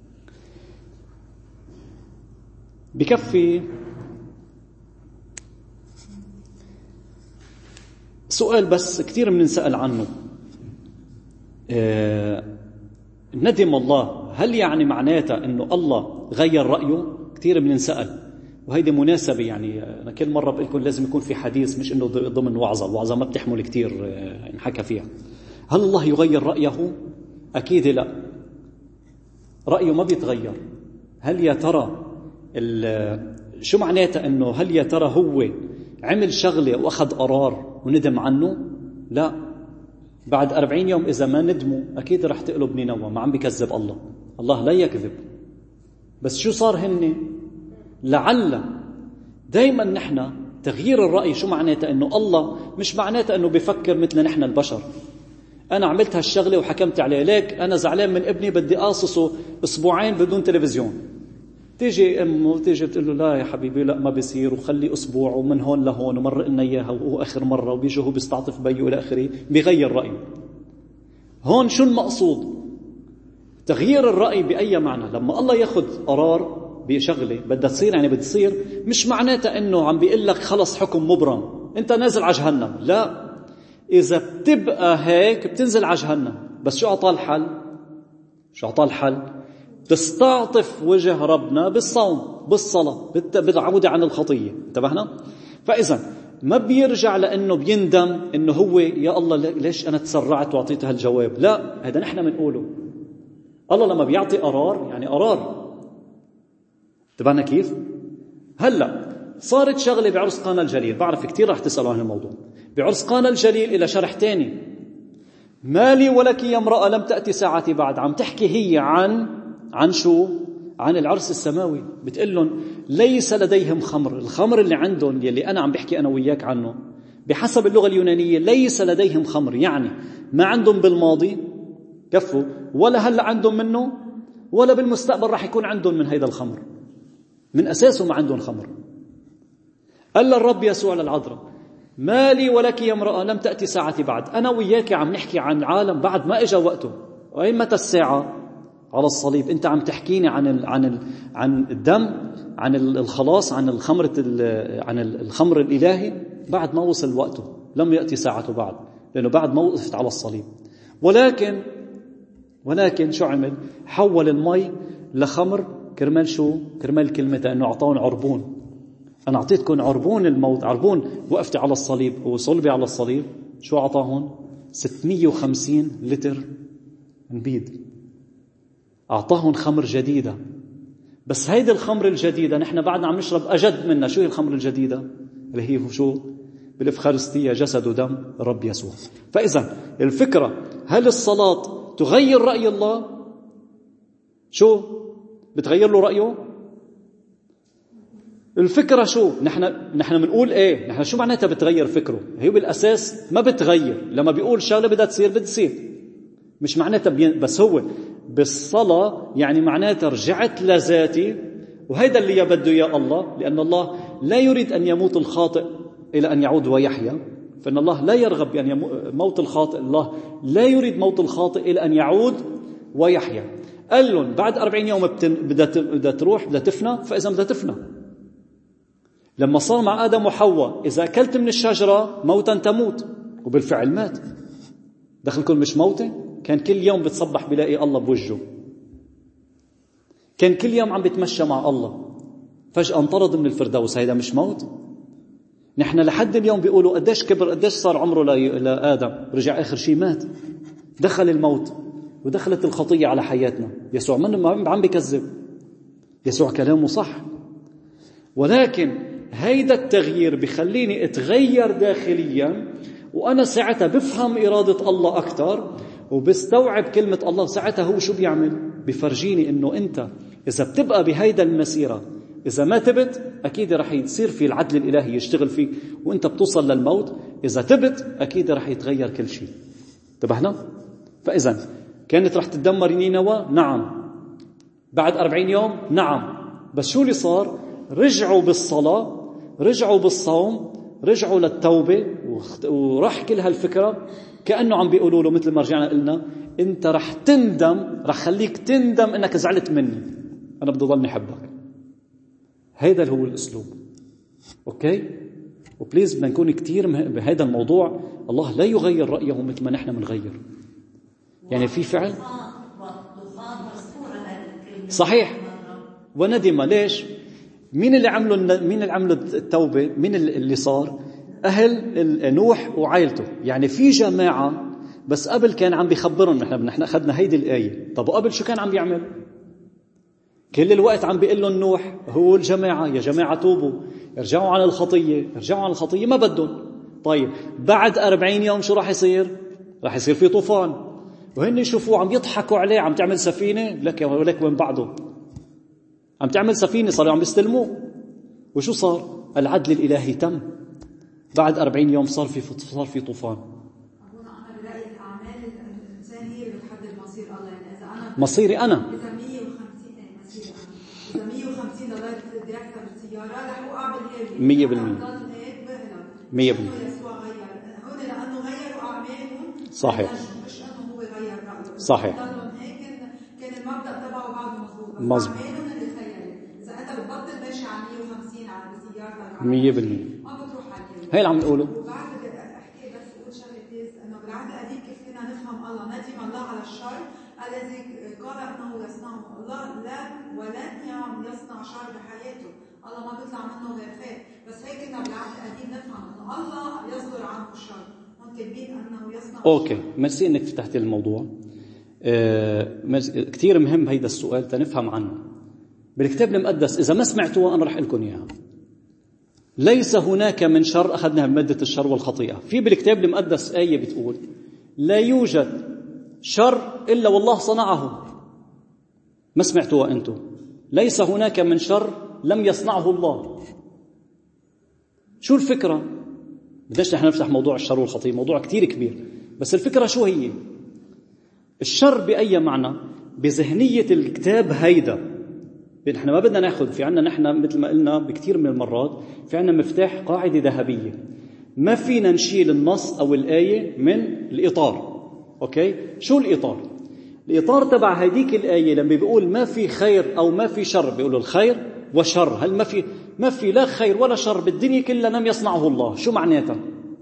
بكفي سؤال بس كتير بنسأل عنه. ندم الله، هل يعني معناته أنه الله غير رأيه؟ كتير بنسأل، وهيدي مناسبة. يعني أنا كل مرة بقول لكم لازم يكون في حديث، مش أنه ضمن وعظة. الوعظة ما بتحمل كتير نحكى فيها. هل الله يغير رأيه؟ أكيد لا، رأيه ما بيتغير. هل يا ترى شو معناته أنه هل يا ترى هو عمل شغلة وأخذ قرار وندم عنه؟ لا. بعد 40 يوم إذا ما ندموا أكيد رح تقلب نينوى. ما عم بيكذب الله، الله لا يكذب. بس شو صار هن؟ لعل دايما نحن تغيير الرأي شو معناته؟ أنه الله مش معناته أنه بيفكر مثل نحن البشر. أنا عملت هالشغلة وحكمت عليه، ليك أنا زعلان من ابني بدي قاصصه 2 أسبوع بدون تلفزيون. تيجي أمه تيجي بتقول له لا يا حبيبي لا ما بيصير، وخلي أسبوع ومن هون لهون ومر لنا إياها وهو آخر مرة، وبيجي هو بيستعطف بيه إلى آخره، بيغير رأيه. هون شو المقصود؟ تغيير الرأي بأي معنى؟ لما الله ياخد قرار بشغلة بدها تصير يعني بتصير، مش معناته إنه عم بيقول لك خلص حكم مبرم أنت نازل على جهنم. لا، إذا بتبقى هيك بتنزل على جهنم. بس شو أعطاه الحل؟ شو أعطاه الحل؟ تستعطف وجه ربنا بالصوم بالصلاة بالعودة عن الخطية. انتبهنا؟ فإذا ما بيرجع لأنه بيندم إنه هو يا الله ليش أنا تسرعت وعطيت هالجواب. لا، هذا نحن منقوله. الله لما بيعطي قرار يعني قرار. انتبهنا كيف؟ هلأ صارت شغلة بعرس قانا الجليل. بعرف كتير رح تسألوا عن الموضوع. بعرس قانا الجليل إلى شرح تاني. مالي ولك يا امرأة لم تأتي ساعتي بعد. عم تحكي هي عن شو؟ عن العرس السماوي. بتقول لهم ليس لديهم خمر. الخمر اللي عندهم يلي أنا عم بحكي أنا وياك عنه بحسب اللغة اليونانية ليس لديهم خمر، يعني ما عندهم بالماضي كفوا، ولا هلأ عندهم منه، ولا بالمستقبل راح يكون عندهم من هيدا الخمر. من أساسه ما عندهم خمر. قال الرب يسوع للعذراء مالي ولك يا امرأة لم تأتي ساعتي بعد. أنا وياك عم نحكي عن عالم بعد ما إجا وقته. وأين متى الساعة؟ على الصليب أنت عم تحكيني عن الدم، عن الخلاص، عن الخمر الإلهي. بعد ما وصل وقته، لم يأتي ساعته بعد، لأنه بعد ما وقفت على الصليب. ولكن شو عمل؟ حول المي لخمر. كرمال شو؟ كرمال كلمته أنه أعطاهم عربون. أنا أعطيتكم عربون الموت، عربون وقفتي على الصليب وصلبي على الصليب. شو أعطاهم؟ 650 لتر نبيد. أعطاهم خمر جديدة. بس هيدي الخمر الجديدة نحن بعدنا عم نشرب أجد منها. شو هي الخمر الجديدة؟ اللي هي شو؟ بالإفخارستية جسد ودم الرب يسوع. فإذا الفكرة، هل الصلاة تغير رأي الله؟ شو بتغير له رأيه؟ الفكرة شو؟ نحن بنقول ايه؟ نحن شو معناتها بتغير فكره؟ هي بالأساس ما بتغير. لما بيقول شغلة بدها تصير بتصير، مش معناتها بس هو بالصلاة يعني معناتها رجعت لذاتي، وهيدا اللي يبدو يا الله، لأن الله لا يريد أن يموت الخاطئ إلى أن يعود ويحيا. فإن الله لا يرغب بأن موت الخاطئ، الله لا يريد موت الخاطئ إلى أن يعود ويحيا. قال لهم بعد 40 يوم بدها تروح، بدها تفنى. فإذا بدها تفنى، لما صار مع آدم وحواء إذا أكلت من الشجرة موتا تموت، وبالفعل مات. دخلكم مش موتة؟ كان كل يوم بتصبح بلاقي الله بوجهه، كان كل يوم عم بتمشى مع الله، فجأة انطرد من الفردوس. هيدا مش موت؟ نحن لحد اليوم بيقولوا قديش كبر، قديش صار عمره لآدم، رجع آخر شيء مات. دخل الموت ودخلت الخطية على حياتنا. يسوع ما عم بيكذب، يسوع كلامه صح. ولكن هيدا التغيير بيخليني اتغير داخليا، وأنا ساعتها بفهم إرادة الله أكتر وبستوعب كلمة الله. ساعتها هو شو بيعمل؟ بيفرجيني إنه أنت إذا بتبقى بهيدا المسيرة، إذا ما تبت أكيد رح يصير في العدل الإلهي يشتغل فيك وأنت بتوصل للموت. إذا تبت أكيد رح يتغير كل شيء. انتبهنا؟ فإذا كانت رح تدمر نينوى؟ نعم. بعد 40 يوم؟ نعم. بس شو اللي صار؟ رجعوا بالصلاة، رجعوا بالصوم، رجعوا للتوبة، وراح كل هالفكرة كأنه عم بيقولوا له مثل ما رجعنا قلنا أنت رح تندم، رح خليك تندم أنك زعلت مني، أنا بدي ضلني حبك. هيدا هو الأسلوب. أوكي؟ وبليز بدنا نكون كتير بهذا الموضوع. الله لا يغير رأيه مثل ما نحن منغير. يعني في فعل صحيح. وندم. ليش؟ مين اللي عملوا التوبة؟ مين اللي صار؟ أهل نوح وعائلته. يعني في جماعة، بس قبل كان عم بيخبرهم. نحن أخذنا هيدي الآية. طب وقبل شو كان عم بيعمل؟ كل الوقت عم بيقول لهم نوح هو الجماعة، يا جماعة توبوا، ارجعوا عن الخطية، ارجعوا عن الخطية. ما بدهم. طيب بعد 40 يوم شو راح يصير؟ راح يصير في طوفان، وهن يشوفوه عم يضحكوا عليه. عم تعمل سفينة؟ لك وين بعده؟ عم تعمل سفينة، صاروا عم بيستلموه. وشو صار؟ العدل الإلهي تم. بعد 40 يوم صار في طوفان. أنا برأيي الأعمال الإنسان هي اللي بتحدد مصير الله. يعني إذا أنا مصيري أنا، إذا 150 دولار بدي أكثر السيارة رح أعمل هيك 100%. 100%. يسوع غير هون لأنه غيروا أعمالهم. صحيح. مش أنه هو غير رأيه. صحيح. هيك كان المبدأ تبعه بعده مظبوط. أعمالهم اللي غيرت. إذا أنت بتبطل ماشي على 150 على سيارتك 100%. ما بتروح عليه. هي اللي عم نقوله. وبعد بدي أحكي بس أقول شغلة إنه بالعهد القديم كيف فينا نفهم الله. ندم الله على الشر الذي قال أنه يصنعه. الله ولن يصنع شر بحياته. الله ما بيطلع منه غير خير. بس هيك كنا بالعهد القديم نفهم أنه الله يصدر عنه الشر. ممكن مين أنه يصنع أوكي. ميرسي إنك فتحت الموضوع. كتير مهم هيدا السؤال تنفهم عنه. بالكتاب المقدس إذا ما سمعتوها أنا رح أقول لكم إياها. ليس هناك من شر. أخذناها بمادة الشر والخطيئة. في بالكتاب المقدس آية بتقول لا يوجد شر إلا والله صنعه. ما سمعتوها أنتم؟ ليس هناك من شر لم يصنعه الله. شو الفكرة؟ بدناش نحن نفتح موضوع الشر والخطيئة، موضوع كتير كبير. بس الفكرة شو هي؟ الشر بأي معنى؟ بذهنية الكتاب هيدا. نحن ما بدنا ناخذ في عنا، نحن مثل ما قلنا بكثير من المرات في عنا مفتاح قاعدة ذهبية. ما فينا نشيل النص أو الآية من الإطار. أوكي؟ شو الإطار؟ الإطار تبع هذيك الآية لما بيقول ما في خير أو ما في شر، بيقولوا الخير وشر. هل ما في لا خير ولا شر بالدنيا كلها لم يصنعه الله؟ شو معناتها؟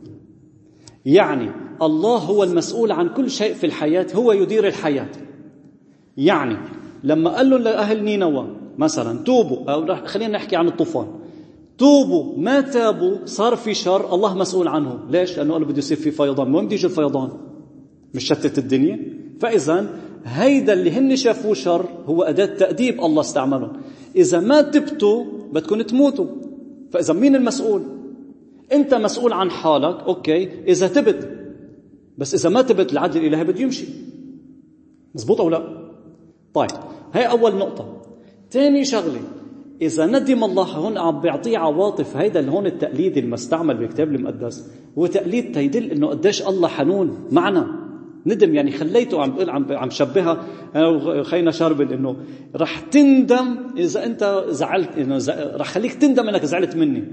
يعني الله هو المسؤول عن كل شيء في الحياة، هو يدير الحياة. يعني لما قال له لأهل نينوى مثلا توبوا، أو خلينا نحكي عن الطوفان، توبوا، ما تابوا صار في شر، الله مسؤول عنه. ليش؟ لأنه قالوا بده يصير في فيضان. وين بده يجي الفيضان؟ مش شتت الدنيا؟ فإذا هيدا اللي هن شافوه شر هو أداة تأديب الله استعمله. إذا ما تبتوا بدكم تموتوا. فإذا مين المسؤول؟ أنت مسؤول عن حالك، أوكي، إذا تبت. بس إذا ما تبت العدل الإلهي بده يمشي. مزبوط أو لا؟ طيب، هاي أول نقطة. تاني شغلة، إذا ندم الله، هون عم بيعطيه عواطف. هيدا اللي هون التقليد المستعمل بالكتاب المقدس هو تقليد تيدل إنه قديش الله حنون معنا. ندم يعني خليته، عم شبهها أنا وخينا شاربل إنه رح تندم إذا أنت زعلت، إنه رح خليك تندم إنك زعلت مني.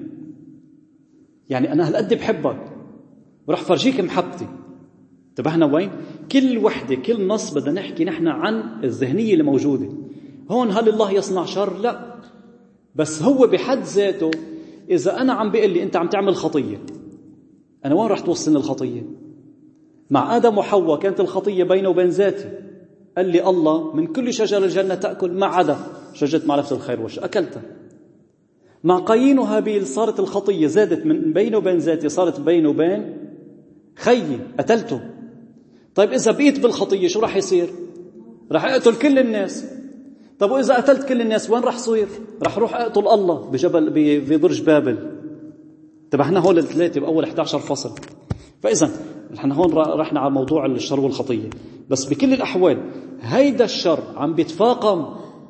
يعني أنا هالقد بحبك ورح فرجيك محبتي. انتبهنا وين؟ كل وحدة كل نص بدنا نحكي نحن عن الذهنية اللي موجودة هون. هل الله يصنع شر؟ لا، بس هو بحد ذاته. إذا أنا عم بيقول لي أنت عم تعمل خطية، أنا وين رح توصلني الخطية؟ مع آدم وحواء كانت الخطية بيني وبين ذاتي. قال لي الله من كل شجر الجنة تأكل ما عدا شجرة معرفة الخير والشر، أكلتها. مع قايين وهابيل صارت الخطية زادت من بيني وبين ذاتي، صارت بيني وبين خيي، قتلته. طيب إذا بقيت بالخطية شو رح يصير؟ رح أقتل كل الناس. طب وإذا قتلت كل الناس وين رح صير؟ رح روح أقتل الله بجبل ببرج بابل. تبعنا هول الثلاثة بأول 11 فصل. فإذا نحن هون رحنا على موضوع الشر والخطية. بس بكل الأحوال هيدا الشر عم بيتفاقم.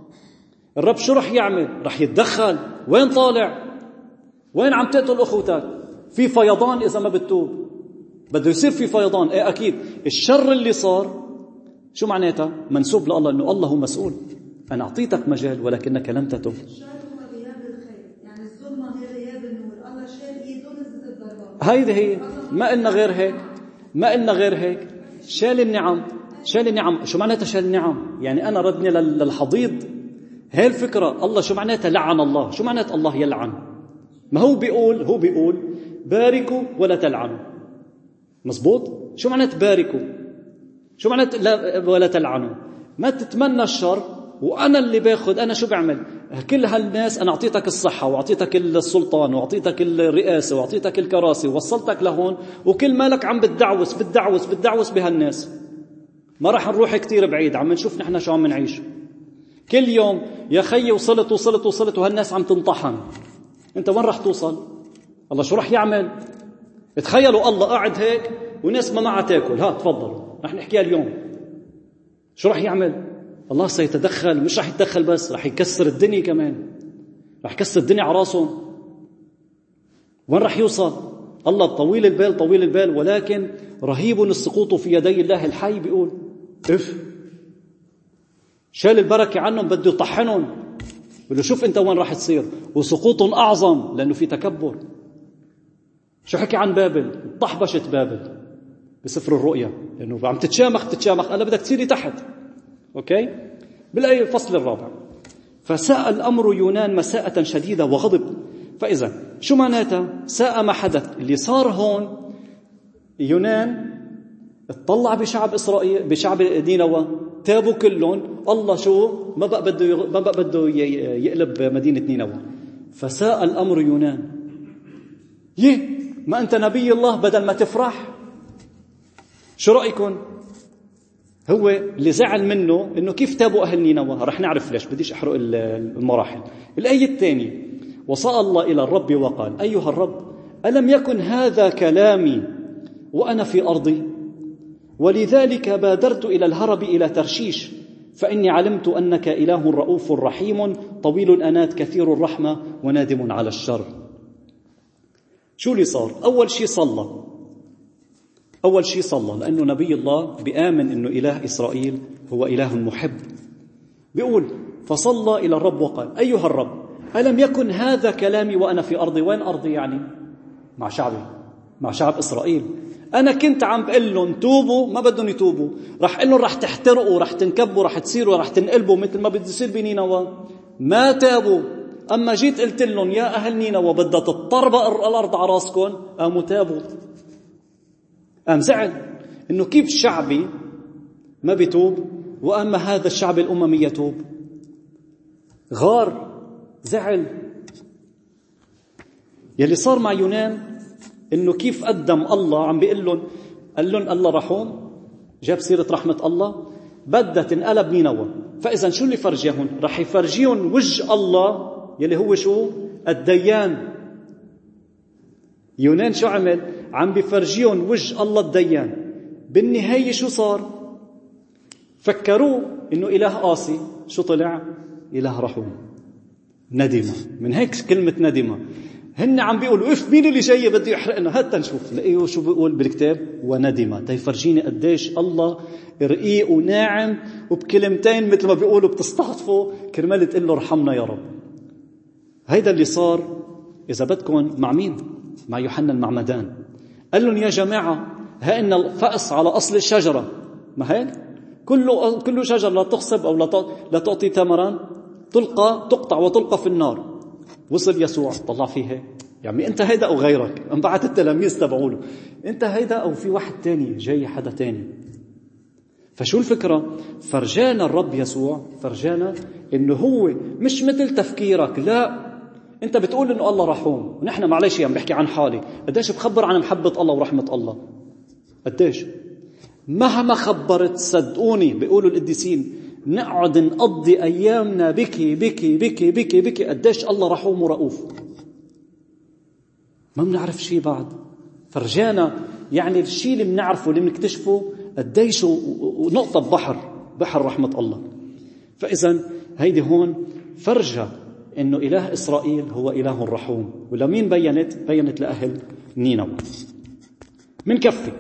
الرب شو رح يعمل؟ رح يتدخل. وين طالع؟ وين عم تقتل أخوتك؟ في فيضان إذا ما بتتوب. بده يصير في فيضان. إيه أكيد الشر اللي صار شو معناتها؟ منسوب لله، إنه الله هو مسؤول. أنا أعطيتك مجال ولكنك لم تتوب. الشر هو غياب الخير، يعني الظلمة هي غياب النور. الله شال إيده نزلت الضربات. هيدي هي، ما قلنا غير هيك، ما قلنا غير هيك. شال النعم، شال النعم. شو معناتها شال النعم؟ يعني أنا ردني للحضيض. هاي الفكرة. الله شو معناتها لعن الله؟ شو معناتها الله يلعن؟ ما هو بيقول باركوا ولا تلعنوا. مزبوط؟ شو معنات باركوا؟ شو معنات لا ولا تلعنوا؟ ما تتمنى الشر وأنا اللي باخد. أنا شو بعمل؟ كل هالناس أنا أعطيتك الصحة وأعطيتك السلطان وأعطيتك الرئاسة وأعطيتك الكراسي ووصلتك لهون، وكل مالك عم بتدعوس بهالناس. ما راح نروح كتير بعيد، عم نشوف نحن شو عم نعيش كل يوم. يا خي وصلت وهالناس عم تنطحن. أنت وين راح توصل؟ الله شو راح يعمل؟ تخيلوا الله قاعد هيك وناس ما معها تاكل. ها تفضلوا رح نحكيها اليوم. شو رح يعمل؟ الله سيتدخل. مش رح يتدخل بس، رح يكسر الدنيا كمان، رح يكسر الدنيا على راسهم. وين رح يوصل؟ الله طويل البال ولكن رهيب السقوط في يدي الله الحي. بيقول شال البركة عنهم، بده يطحنهم. بده شوف انت وين رح تصير. وسقوط أعظم لأنه في تكبر. شو حكي عن بابل؟ طحبشت بابل بسفر الرؤيا، لأنه عم تتشامخ. قال بدك تصيري تحت. أوكي؟ بالآية الفصل الرابع. فساء الأمر يونان مساءة شديدة وغضب. فإذا شو معناتها؟ ساء ما حدث اللي صار هون. يونان اطلع بشعب إسرائيل، بشعب نينوى، تابوا كلهم. الله شو ما بقى بده يقلب مدينة نينوى. فساء الأمر يونان. ما أنت نبي الله، بدل ما تفرح. شو رأيكم؟ هو اللي زعل منه إنه كيف تابوا أهل نينوى. رح نعرف ليش، بديش أحرق المراحل. الآية الثانية: وصى الله إلى الرب وقال: أيها الرب، ألم يكن هذا كلامي وأنا في أرضي؟ ولذلك بادرت إلى الهرب إلى ترشيش، فإني علمت أنك إله رؤوف رحيم طويل الأنات كثير الرحمة ونادم على الشر. شو اللي صار؟ أول شيء صلى، لأنه نبي الله بيآمن أنه إله إسرائيل هو إله محب. بيقول: فصلى إلى الرب وقال: أيها الرب، ألم يكن هذا كلامي وأنا في أرضي؟ وين أرضي؟ يعني مع شعبي، مع شعب إسرائيل. أنا كنت عم بقول لهم توبوا، ما بدهم يتوبوا، رح قل لهم رح تحترقوا، رح تنكبوا، رح تصيروا، رح تنقلبوا مثل ما بده يصير بنينوى. ما تابوا. أما جيت قلت لهم يا أهل نينوى بدها تتطربق الأرض على راسكم، قاموا تابوا. قام زعل إنه كيف شعبي ما بيتوب وأما هذا الشعب الأممي يتوب. غار، زعل. يلي صار مع يونان إنه كيف قدم الله، عم بيقول لهم، قال لهم الله رحوم، جاب سيرة رحمة الله، بدها تنقلب نينوى. فإذا شو اللي فرجيهم؟ رح يفرجيهم وجه الله يلي هو شو؟ الديان. يونان شو عمل؟ عم بيفرجيهم وجه الله الديان. بالنهاية شو صار؟ فكروه إنه إله قاسي، شو طلع؟ إله رحوم. ندمة. من هيك كلمة ندمة. هن عم بيقولوا اف مين اللي جاي بده يحرقنا، هات نشوف. لاقيه شو بيقول بالكتاب؟ وندمة. تيفرجيني قديش الله رقيق وناعم، وبكلمتين مثل ما بيقولوا بتستعطفوا كرمال تقول له ارحمنا يا رب. هيدا اللي صار إذا بدكم مع مين؟ مع يوحنا المعمدان. قال لهم يا جماعة ها إن الفأس على أصل الشجرة، ما هيك؟ كل شجرة لا تخصب أو لا تعطي ثمرا تقطع وتلقى في النار. وصل يسوع طلع فيه يعني أنت هيدا أو غيرك، انبعت التلاميذ تبعوله، أنت هيدا أو في واحد تاني جاي، حدا تاني. فشو الفكرة؟ فرجانا الرب يسوع، فرجانا إنه هو مش مثل تفكيرك. لا، أنت بتقول إنه الله رحوم، ونحن معلش يعني بحكي عن حالي، قديش بخبر عن محبة الله ورحمة الله، قديش مهما خبرت صدقوني، بيقولوا القديسين نقعد نقضي أيامنا بكي بكي بكي بكي بكي قديش الله رحوم ورؤوف، ما بنعرف شيء بعد. فرجانا يعني الشيء اللي بنعرفه اللي بنكتشفه قديش ونقطة بحر رحمة الله. فإذا هيدي هون فرجة إنه إله إسرائيل هو إله رحوم. ولمين بينت لأهل نينوى. من كفي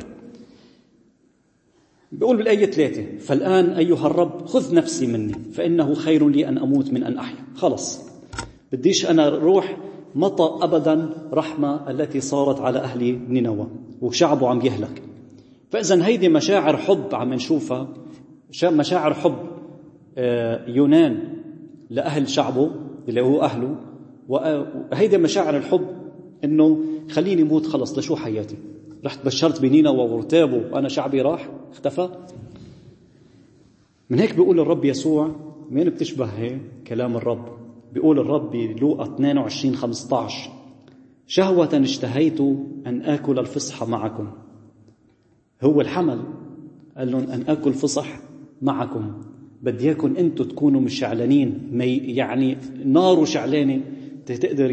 بيقول بالآية 3: فالآن أيها الرب خذ نفسي مني فإنه خير لي أن أموت من أن أحيا. خلص بديش أنا روح مطأ أبدا رحمة التي صارت على أهل نينوى وشعبه عم يهلك. فإذا هيدي مشاعر حب عم نشوفها، مشاعر حب يونان لأهل شعبه اللي هو أهله، وهيدي مشاعر الحب إنه خليني موت خلص، لشو حياتي؟ رحت بشرت بنينوى وارتابوا وأنا شعبي راح اختفى. من هيك بيقول الرب يسوع، مين بتشبه هي كلام الرب؟ بيقول الرب بلوقا 22:15: شهوة اشتهيت أن آكل الفصح معكم. هو الحمل قال لهم أن آكل فصح معكم، بدي يكن أنتوا تكونوا مش شعلانين، يعني نار شعلانة تقدر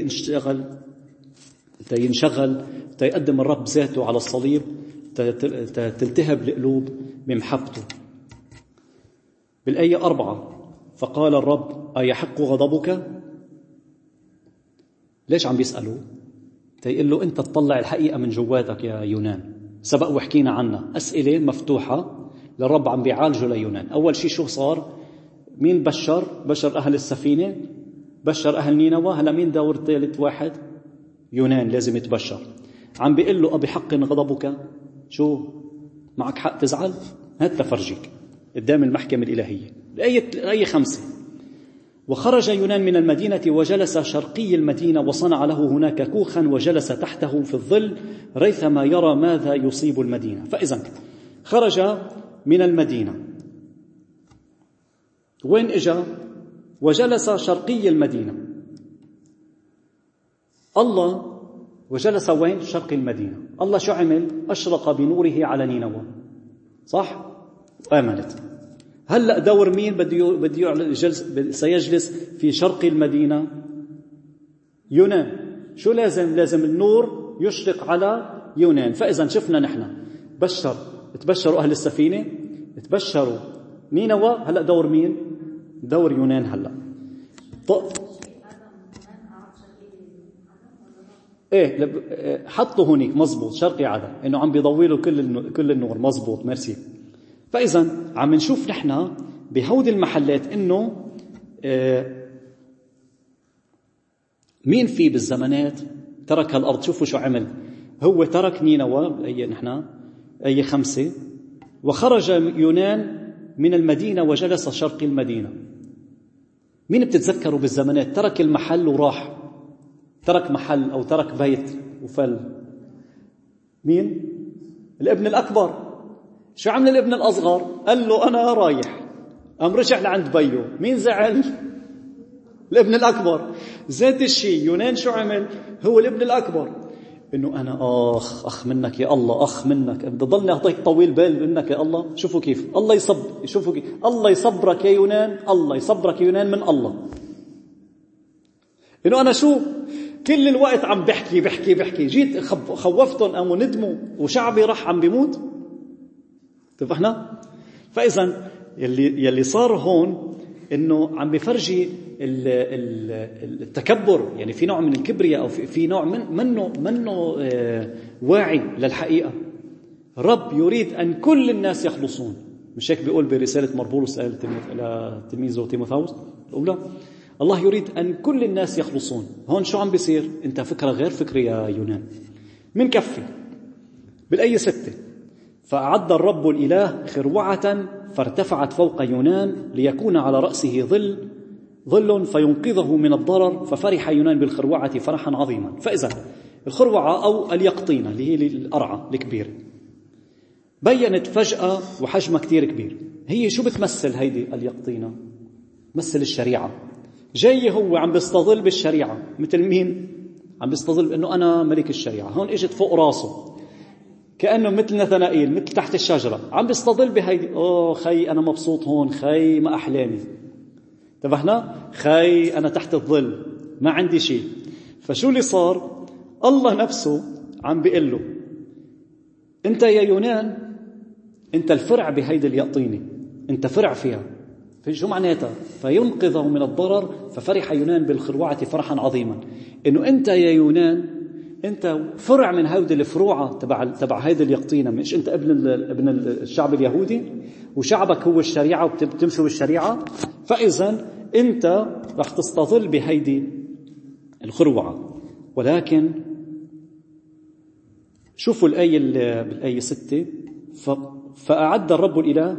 تينشغل تيقدم الرب ذاته على الصليب، تلتهب القلوب بمحبته. بالآية 4: فقال الرب أيحق غضبك؟ ليش عم بيسألوا؟ تيقول له أنت تطلع الحقيقة من جواتك يا يونان. سبق وحكينا عنها، أسئلة مفتوحة للرب عم بيعالجه ليونان. أول شيء شو صار؟ مين بشر أهل السفينة، بشر أهل نينوى. هلا مين دور ثالث واحد؟ يونان لازم يتبشر. عم بيقول له أبي حق غضبك؟ شو معك حق تزعل؟ هات تفرجيك قدام المحكمة الإلهية. الآية 5: وخرج يونان من المدينة وجلس شرقي المدينة وصنع له هناك كوخا وجلس تحته في الظل ريثما يرى ماذا يصيب المدينة. فإذا خرج من المدينة، وين إجا؟ وجلس شرقي المدينة. الله وجلس وين؟ شرق المدينة. الله شو عمل؟ أشرق بنوره على نينوى، صح؟ آمنت. هلأ دور مين بده سيجلس في شرق المدينة؟ يونان. شو لازم النور يشرق على يونان. فإذا شفنا نحن تبشروا أهل السفينة، تبشروا نينوى. هلأ دور مين؟ دور يونان. هلأ ايه حطوا هونيك مزبوط شرقي عدن، انه عم بيضويله كل النور مزبوط. ميرسي. فاذا عم نشوف نحن بهودي المحلات انه مين في بالزمانات ترك الارض. شوفوا شو عمل. هو ترك نينوى أي 5. وخرج يونان من المدينة وجلس شرق المدينة. مين بتتذكروا بالزمانات ترك المحل وراح؟ ترك محل أو ترك بيت وفل. مين؟ الابن الأكبر. شو عمل الابن الأصغر؟ قال له أنا رايح. قام رجع لعند بيو. مين زعل؟ الابن الأكبر. ذات الشيء يونان شو عمل؟ هو الابن الأكبر إنه أنا أخ منك يا الله، أخ منك، بدي ضلني أعطيك طويل بال منك يا الله. شوفوا كيف شوفوا كيف الله يصبرك يا يونان، الله يصبرك يا يونان من الله. إنه أنا شو كل الوقت عم بحكي جيت خوفتهم قاموا ندموا وشعبي راح عم بيموت. اتفقنا؟ فإذا يلي صار هون إنه عم بفرجي التكبر، يعني في نوع من الكبرياء أو في نوع منه واعي للحقيقة. رب يريد أن كل الناس يخلصون. مش هيك بيقول برسالة مربولس إلى تلميذه تيموثاوس الأولى؟ الله يريد أن كل الناس يخلصون. هون شو عم بيصير؟ أنت فكرة غير فكرة يا يونان. من كفي بالآية 6: فأعد الرب الإله خروعة فارتفعت فوق يونان ليكون على رأسه ظل فينقذه من الضرر، ففرح يونان بالخروعة فرحا عظيما. فإذا الخروعة أو اليقطينة اللي هي القرعة الكبيرة بينت فجأة وحجمها كتير كبير. هي شو بتمثل هيدي اليقطينة؟ مثل الشريعة. جاي هو عم بيستظل بالشريعة. مثل مين؟ عم بيستظل إنه أنا ملك الشريعة. هون إجت فوق راسه كأنه مثل نثنائيل، مثل تحت الشجرة عم بيستظل بهيدي. خي أنا مبسوط هون، خي ما أحلامي. تفهنا؟ خي أنا تحت الظل ما عندي شيء. فشو اللي صار؟ الله نفسه عم بيقول له أنت يا يونان أنت الفرع بهيدي اليقطينة، أنت فرع فيها. شو معناتها؟ فينقذه من الضرر ففرح يونان بالخروعة فرحا عظيما. إنه أنت يا يونان أنت فرع من هيدي الفروعة تبع هيدي اليقطينة. مش أنت ابن الشعب اليهودي وشعبك هو الشريعة وبتمشوا بالشريعة؟ فإذا أنت رح تستظل بهيدي الخروعة. ولكن شوفوا الآية بالآية 6: فأعد الرب الإله.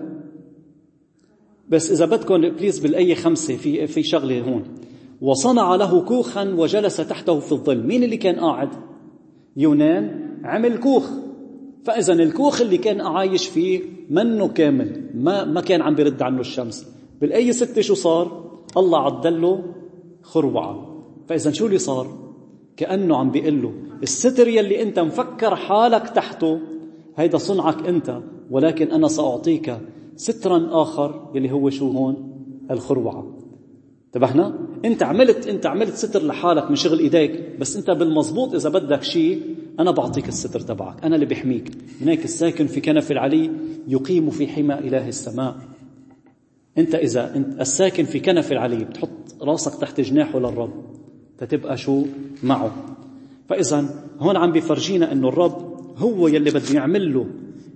بس إذا بدكم بليز بالآية 5 في شغلة هون: وصنع له كوخا وجلس تحته في الظل. مين اللي كان قاعد؟ يونان عمل كوخ. فإذا الكوخ اللي كان عايش فيه منه كامل، ما كان عم بيرد عنه الشمس. بالآية 6 شو صار؟ الله عدله خروعة. فإذا شو اللي صار؟ كأنه عم بيقول له الستر يلي أنت مفكر حالك تحته هيدا صنعك أنت، ولكن أنا سأعطيك سترا آخر يلي هو شو هون؟ الخروعة. تبهنا؟ أنت عملت ستر لحالك من شغل إيديك، بس أنت بالمضبوط إذا بدك شيء أنا بعطيك الستر تبعك، أنا اللي بحميك. من هيك الساكن في كنف العلي يقيم في حمى إله السماء. إذا أنت الساكن في كنف العلي بتحط راسك تحت جناحه للرب تتبقى شو معه. فإذا هون عم بيفرجينا أنه الرب هو يلي بده يعمل له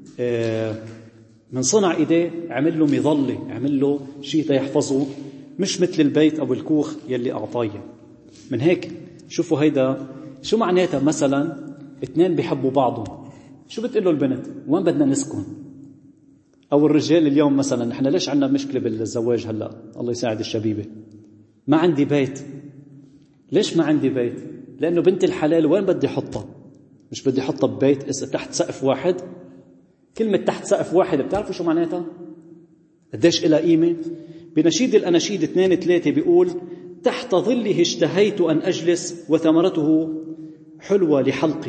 من صنع إيديه، عمل له مظلة، عمل له شيء يحفظه، مش مثل البيت أو الكوخ يلي أعطاه. من هيك شوفوا هيدا شو معناتها. مثلا اثنين بيحبوا بعضهم، شو بتقول له البنت؟ وين بدنا نسكن؟ أو الرجال اليوم مثلا نحن ليش عندنا مشكلة بالزواج هلأ؟ الله يساعد الشبيبة. ما عندي بيت. ليش ما عندي بيت؟ لأنه بنت الحلال وين بدي حطها؟ مش بدي حطها ببيت تحت سقف واحد. كلمة تحت سقف واحد بتعرفوا شو معناتها؟ قديش إلها قيمة؟ بنشيد الأناشيد 2-3 بيقول: تحت ظله اشتهيت أن أجلس وثمرته حلوة لحلقي.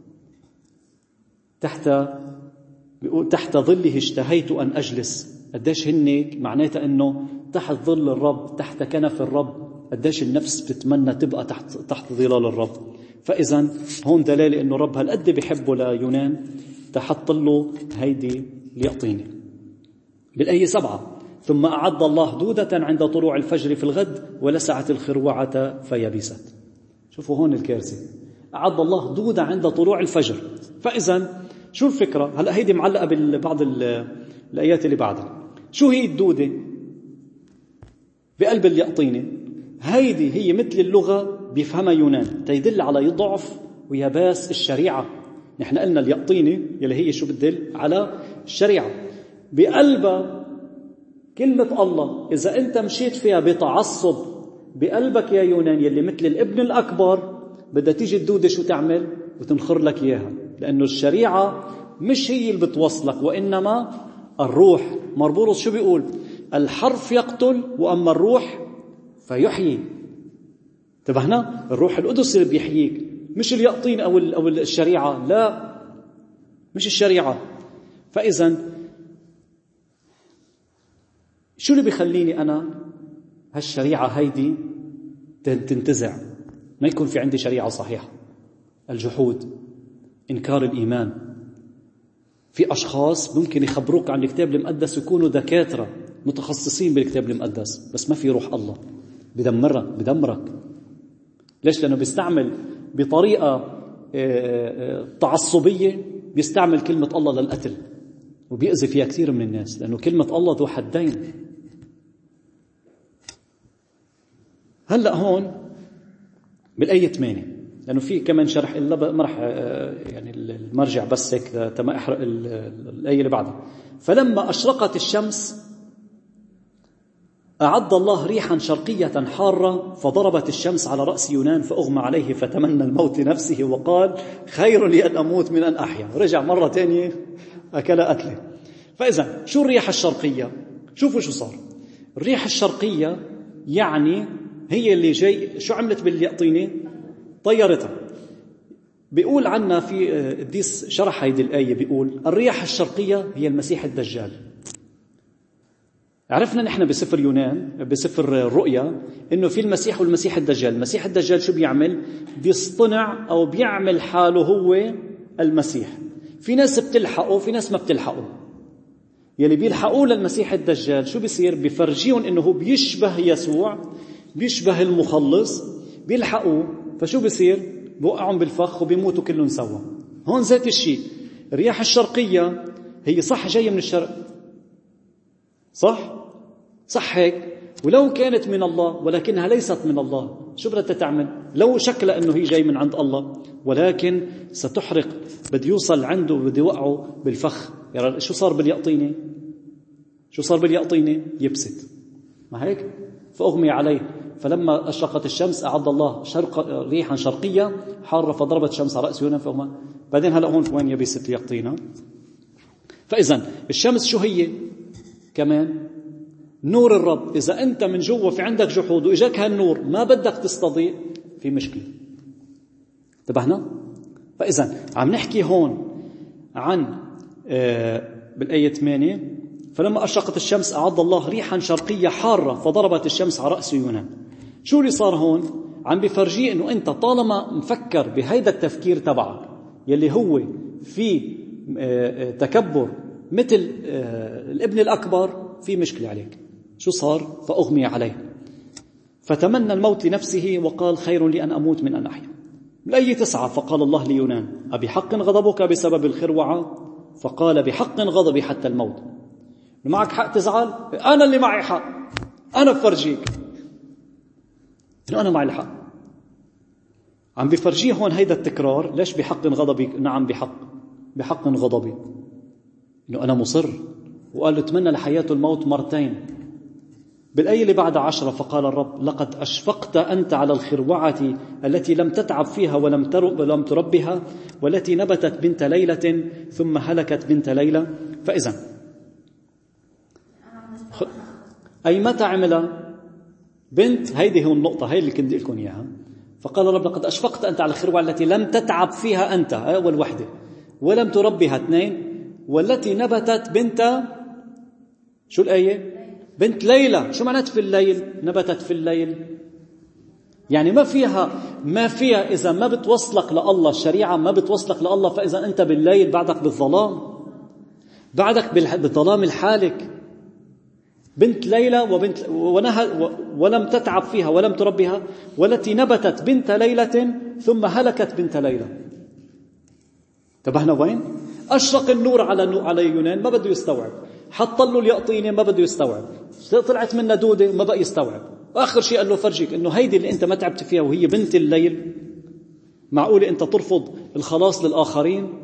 تحت ظله اشتهيت أن أجلس. قديش هنك معناتها أنه تحت ظل الرب، تحت كنف الرب، قديش النفس بتتمنى تبقى تحت ظلال الرب. فإذا هون دلالة أنه رب هالقد بيحبه ليونان تحط له هيدي ليقطيني. بالآية 7: ثم أعد الله دودة عند طلوع الفجر في الغد ولسعت الخروعة فيبست. شوفوا هون الكارثة. أعد الله دودة عند طلوع الفجر. فإذا شو الفكرة؟ هلأ هيدي معلقة ببعض الآيات اللي بعدها. شو هي الدودة؟ بقلب اليقطينة. هيدي هي مثل اللغة بيفهمها يونان تيدل على ضعف ويباس الشريعة. نحن قلنا اليقطينة يلي هي شو بتدل على الشريعة بقلبها كلمة الله. إذا أنت مشيت فيها بتعصب بقلبك يا يونان يلي مثل الابن الأكبر، بدها تيجي الدودة شو تعمل؟ وتنخر لك إياها، لأنه الشريعة مش هي اللي بتوصلك وإنما الروح. مربولس شو بيقول؟ الحرف يقتل وأما الروح فيحيي. انتبهنا؟ الروح القدس اللي بيحييك، مش اليقطين أو الشريعة، لا مش الشريعة. فإذا شو اللي بيخليني أنا هالشريعة هيدي تنتزع، ما يكون في عندي شريعة صحيحة؟ الجحود، إنكار الإيمان. في أشخاص ممكن يخبروك عن الكتاب المقدس يكونوا دكاترة متخصصين بالكتاب المقدس، بس ما في روح الله، بدمرك. ليش؟ لأنه بيستعمل بطريقة تعصبية، بيستعمل كلمة الله للقتل وبيأذي فيها كثير من الناس، لأنه كلمة الله ذو حدين. هلأ هون بالآية 8، لأنه في كمان شرح إلا ما رح يعني المرجع بس هيك تما أحرق الآية اللي بعدها. فلما أشرقت الشمس أعد الله ريحا شرقية حارة فضربت الشمس على رأس يونان فأغمى عليه فتمنى الموت نفسه وقال خير لي أن أموت من أن أحيا. رجع مرة تانية أكل قتله. فإذا شو الريح الشرقية؟ شوفوا شو صار. الريح الشرقية يعني هي اللي جاي شو عملت باليقطينة؟ طيرتها. بيقول عنا في الديس شرح هيدي الآية، بيقول الرياح الشرقية هي المسيح الدجال. عرفنا نحن بسفر يونان بسفر الرؤيا إنه في المسيح والمسيح الدجال. المسيح الدجال شو بيعمل؟ بيصطنع أو بيعمل حاله هو المسيح. في ناس بتلحقه في ناس ما بتلحقه. يلي بيلحقوه للمسيح الدجال شو بيصير؟ بيفرجيهم إنه هو بيشبه يسوع، بيشبه المخلص، بيلحقوه. فشو بيصير؟ بوقعهم بالفخ وبيموتوا كلهم سوا. هون ذات الشيء. الرياح الشرقية هي صح جاية من الشرق، صح هيك، ولو كانت من الله ولكنها ليست من الله. شو بدها تعمل؟ لو شكل أنه هي جاي من عند الله ولكن ستحرق، بده يوصل عنده بده يوقعه بالفخ. يعني شو صار باليقطينة؟ يبست، ما هيك؟ فأغمي عليه فلما أشرقت الشمس أعد الله ريحا شرقية حارة فضربت الشمس على رأس يونان فأغمى. بعدين هلأ هون وين يبست اليقطينة؟ فإذا الشمس شو هي؟ كمان نور الرب. إذا أنت من جوا في عندك جحود وإجاك هالنور ما بدك تستضيء، في مشكلة. انتبهنا؟ فإذا عم نحكي هون عن بالآية 8 فلما أشرقت الشمس أعد الله ريحا شرقية حارة فضربت الشمس على رأس يونان. شو اللي صار هون؟ عم بفرجيه إنه أنت طالما مفكر بهيدا التفكير تبعك يلي هو في تكبر مثل الابن الأكبر، في مشكلة عليك. شو صار؟ فأغمي عليه فتمنى الموت لنفسه وقال خير لي أن أموت من أن أحيا. الآية 9 فقال الله ليونان أبحق غضبك بسبب الخروعة؟ فقال بحق غضبي حتى الموت. معك حق تزعل؟ أنا اللي معي حق، أنا بفرجيك إنه أنا معي الحق. عم بفرجيه هون هيدا التكرار. ليش بحق غضبي؟ نعم بحق غضبي، إنه أنا مصر. وقال له تمنى لحياته الموت مرتين. بالآية اللي بعد 10 فقال الرب لقد أشفقت أنت على الخروعة التي لم تتعب فيها ولم تربها، والتي نبتت بنت ليلة ثم هلكت بنت ليلة. فإذا أي متى عملها بنت؟ هيدي هو النقطة، هي اللي كنت لكم إياها. فقال الرب لقد أشفقت أنت على الخروعة التي لم تتعب فيها أنت، أول وحدة، ولم تربها، 2، والتي نبتت بنت شو الآية؟ بنت ليلى. شو معنات في الليل؟ نبتت في الليل، يعني ما فيها إذا ما بتوصلك لله، الشريعة ما بتوصلك لله. فإذا أنت بالليل بعدك بالظلام، بعدك بالظلام الحالك. بنت ليلى ولم تتعب فيها ولم تربها، والتي نبتت بنت ليلة ثم هلكت بنت ليلى. انتبهنا وين؟ أشرق النور على يونان ما بده يستوعب، حط له اليقطينة ما بده يستوعب، طلعت منها دودة ما بقى يستوعب. آخر شيء قال له فرجيك إنه هيدي اللي أنت ما تعبت فيها وهي بنت الليل، معقولة أنت ترفض الخلاص للآخرين؟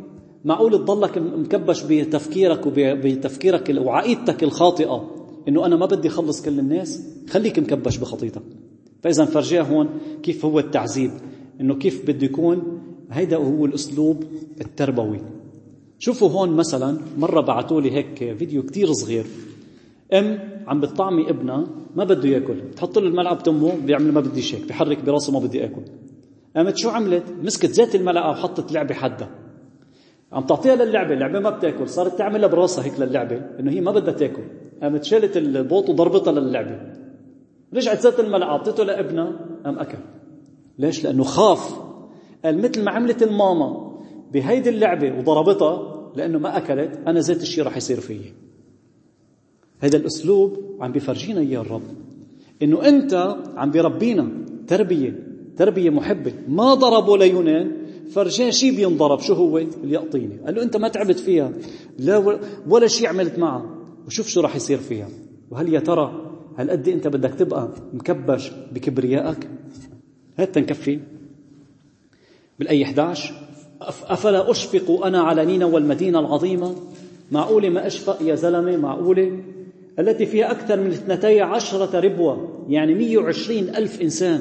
معقول تضلك مكبش بتفكيرك وبتفكيرك وعقيدتك الخاطئة إنه أنا ما بدي أخلص كل الناس؟ خليك مكبش بخطيتك. فإذا فرجاه هون كيف هو التعذيب، إنه كيف بده يكون. هيدا هو الأسلوب التربوي. شوفوا هون مثلا مرة بعتوا لي هيك فيديو كتير صغير، عم بتطعمي ابنها ما بده ياكل، تحط له الملعقة بتمه بيعمل ما بدي شيك، بيحرك براسه ما بدي اكل. قامت شو عملت؟ مسكت زيت الملعقة وحطت لعبة حدها، عم تعطيها اللعبة ما بتاكل، صارت تعملها براسها هيك للعبة انه هي ما بدها تاكل. قامت شالت البوط وضربتها للعبة، رجعت زيت الملعقة اعطيته لابنها، قام اكل. ليش؟ لانه خاف. قال مثل ما عملت الماما بهيدي اللعبة وضربتها لانه ما اكلت، انا ذات الشيء راح يصير فيي. هذا الأسلوب عم بيفرجينا إياه الرب، إنه أنت عم بيربينا تربية محبة. ما ضربوا ليونان، فرجاه شيء بينضرب، شو هو؟ اليقطيني. قال له أنت ما تعبت فيها لا ولا شيء عملت معها، وشوف شو راح يصير فيها. وهل يا ترى هل قد أنت بدك تبقى مكبش بكبريائك؟ هات تنكفي بالأي 11. أفلا أشفق أنا على نينوى والمدينة العظيمة؟ معقولة ما أشفق يا زلمة؟ معقولة؟ التي فيها أكثر من 12 ربوة، يعني 120,000 إنسان.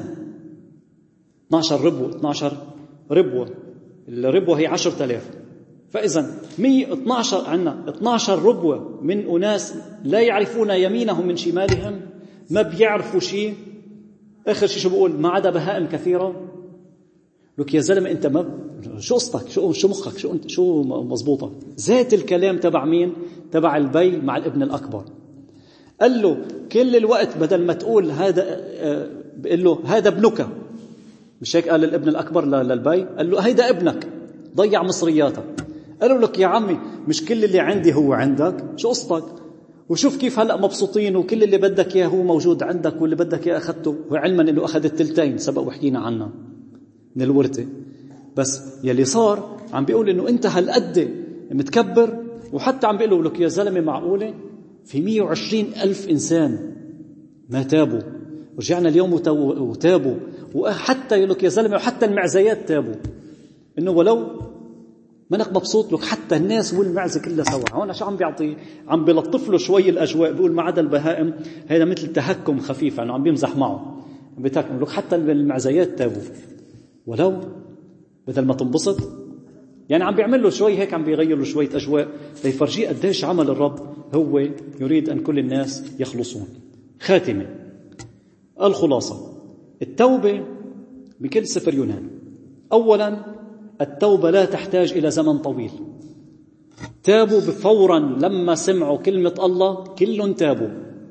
12 ربوة، الربوة هي 10,000. فإذا 112 عندنا 12 ربوة من أناس لا يعرفون يمينهم من شمالهم، ما بيعرفوا شيء. آخر شيء شو بقول؟ ما عدا بهائم كثيرة. لك يا زلمة أنت ما شو قصتك؟ شو مخك؟ شو مزبوطة؟ ذات الكلام تبع مين؟ تبع البي مع الابن الأكبر. قال له كل الوقت بدل ما تقول هذا، بقول له هذا ابنك، مش هيك قال الابن الأكبر للبي؟ قال له هيدا ابنك ضيع مصرياتك. قالوا لك يا عمي مش كل اللي عندي هو عندك، شو قصتك؟ وشوف كيف هلأ مبسوطين، وكل اللي بدك إياه هو موجود عندك، واللي بدك إياه أخذته، وعلما إنه أخذ التلتين سبق وحكينا عنه من الورثة. بس يلي صار عم بيقول إنه أنت هالقد متكبر. وحتى عم بيقولوا لك يا زلمة معقولة في 120,000 إنسان ما تابوا، رجعنا اليوم وتابوا، وحتى يقول لك يا زلمة وحتى المعزيات تابوا. إنه ولو منك مبسوط لك حتى الناس والمعزة كلها سوا. هون شو عم بيعطي؟ عم بيلطف له شوي الأجواء، بيقول ما عدا البهائم هذا مثل تهكم خفيف، يعني عم بيمزح معه، بيتهكم لك حتى المعزيات تابوا. ولو بدل ما تنبسط، يعني عم بيعمل له شوي هيك، عم بيغير له شوية أجواء ليفرجيه قديش عمل الرب. هو يريد أن كل الناس يخلصون. خاتمة الخلاصة، التوبة بكل سفر يونان. أولا التوبة لا تحتاج إلى زمن طويل. تابوا فورا لما سمعوا كلمة الله، كلهم تابوا،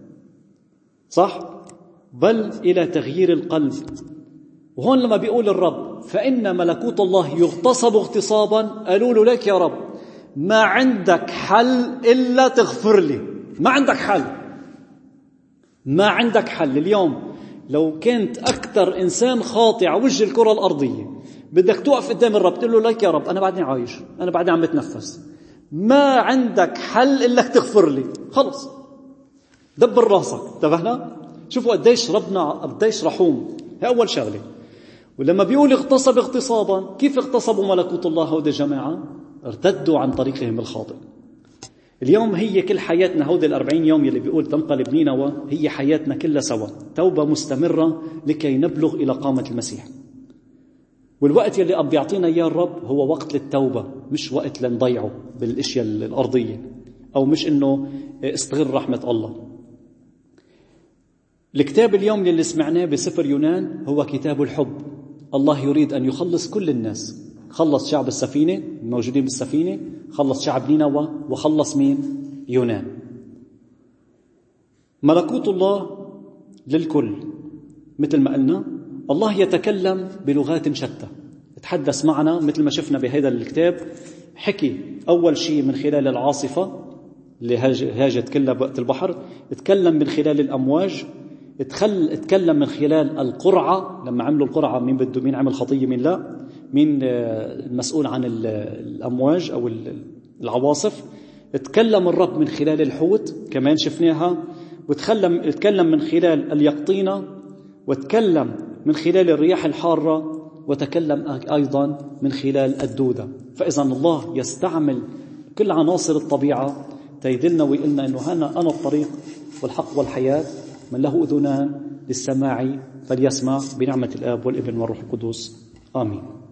صح؟ بل إلى تغيير القلب. وهون لما بيقول الرب فإن ملكوت الله يغتصب اغتصابا، قالوا له لك يا رب ما عندك حل إلا تغفر لي. ما عندك حل، ما عندك حل. اليوم لو كنت أكثر إنسان خاطئ على وجه الكرة الأرضية، بدك توقف قدام الرب تقول له لك يا رب أنا بعدني عايش، أنا بعدني عم بتنفس، ما عندك حل إلا تغفر لي. خلص دبر راسك. انتبهنا؟ شوفوا قديش ربنا قديش رحوم. هي أول شغلة. ولما بيقول اغتصب اغتصابا، كيف اغتصبوا ملكوت الله هؤلاء الجماعة؟ ارتدوا عن طريقهم الخاطئ. اليوم هي كل حياتنا هودي 40 يوم يلي بيقول تنقلب نينوى، هي حياتنا كلها سوا توبة مستمرة لكي نبلغ إلى قامة المسيح. والوقت يلي أب يعطينا إياه الرب هو وقت للتوبة، مش وقت لنضيعه بالأشياء الأرضية، أو مش إنه استغل رحمة الله. الكتاب اليوم اللي سمعناه بسفر يونان هو كتاب الحب. الله يريد أن يخلص كل الناس. خلص شعب السفينة الموجودين بالسفينة، خلص شعب نينوى، وخلص مين؟ يونان. ملكوت الله للكل. مثل ما قلنا الله يتكلم بلغات شتى، تحدث معنا مثل ما شفنا بهذا الكتاب. حكي أول شيء من خلال العاصفة اللي هاجت كلها بوقت البحر، اتكلم من خلال الأمواج، اتكلم من خلال القرعة لما عملوا القرعة، مين عمل خطية مين لا، مين المسؤول عن الأمواج أو العواصف. اتكلم الرب من خلال الحوت كمان شفناها، واتكلم من خلال اليقطينة، واتكلم من خلال الرياح الحارة، وتكلم أيضا من خلال الدودة. فإذا الله يستعمل كل عناصر الطبيعة تيدلنا ويقلنا أنه أنا الطريق والحق والحياة، من له أذنان للسماع فليسمع، بنعمة الآب والابن والروح القدس. آمين.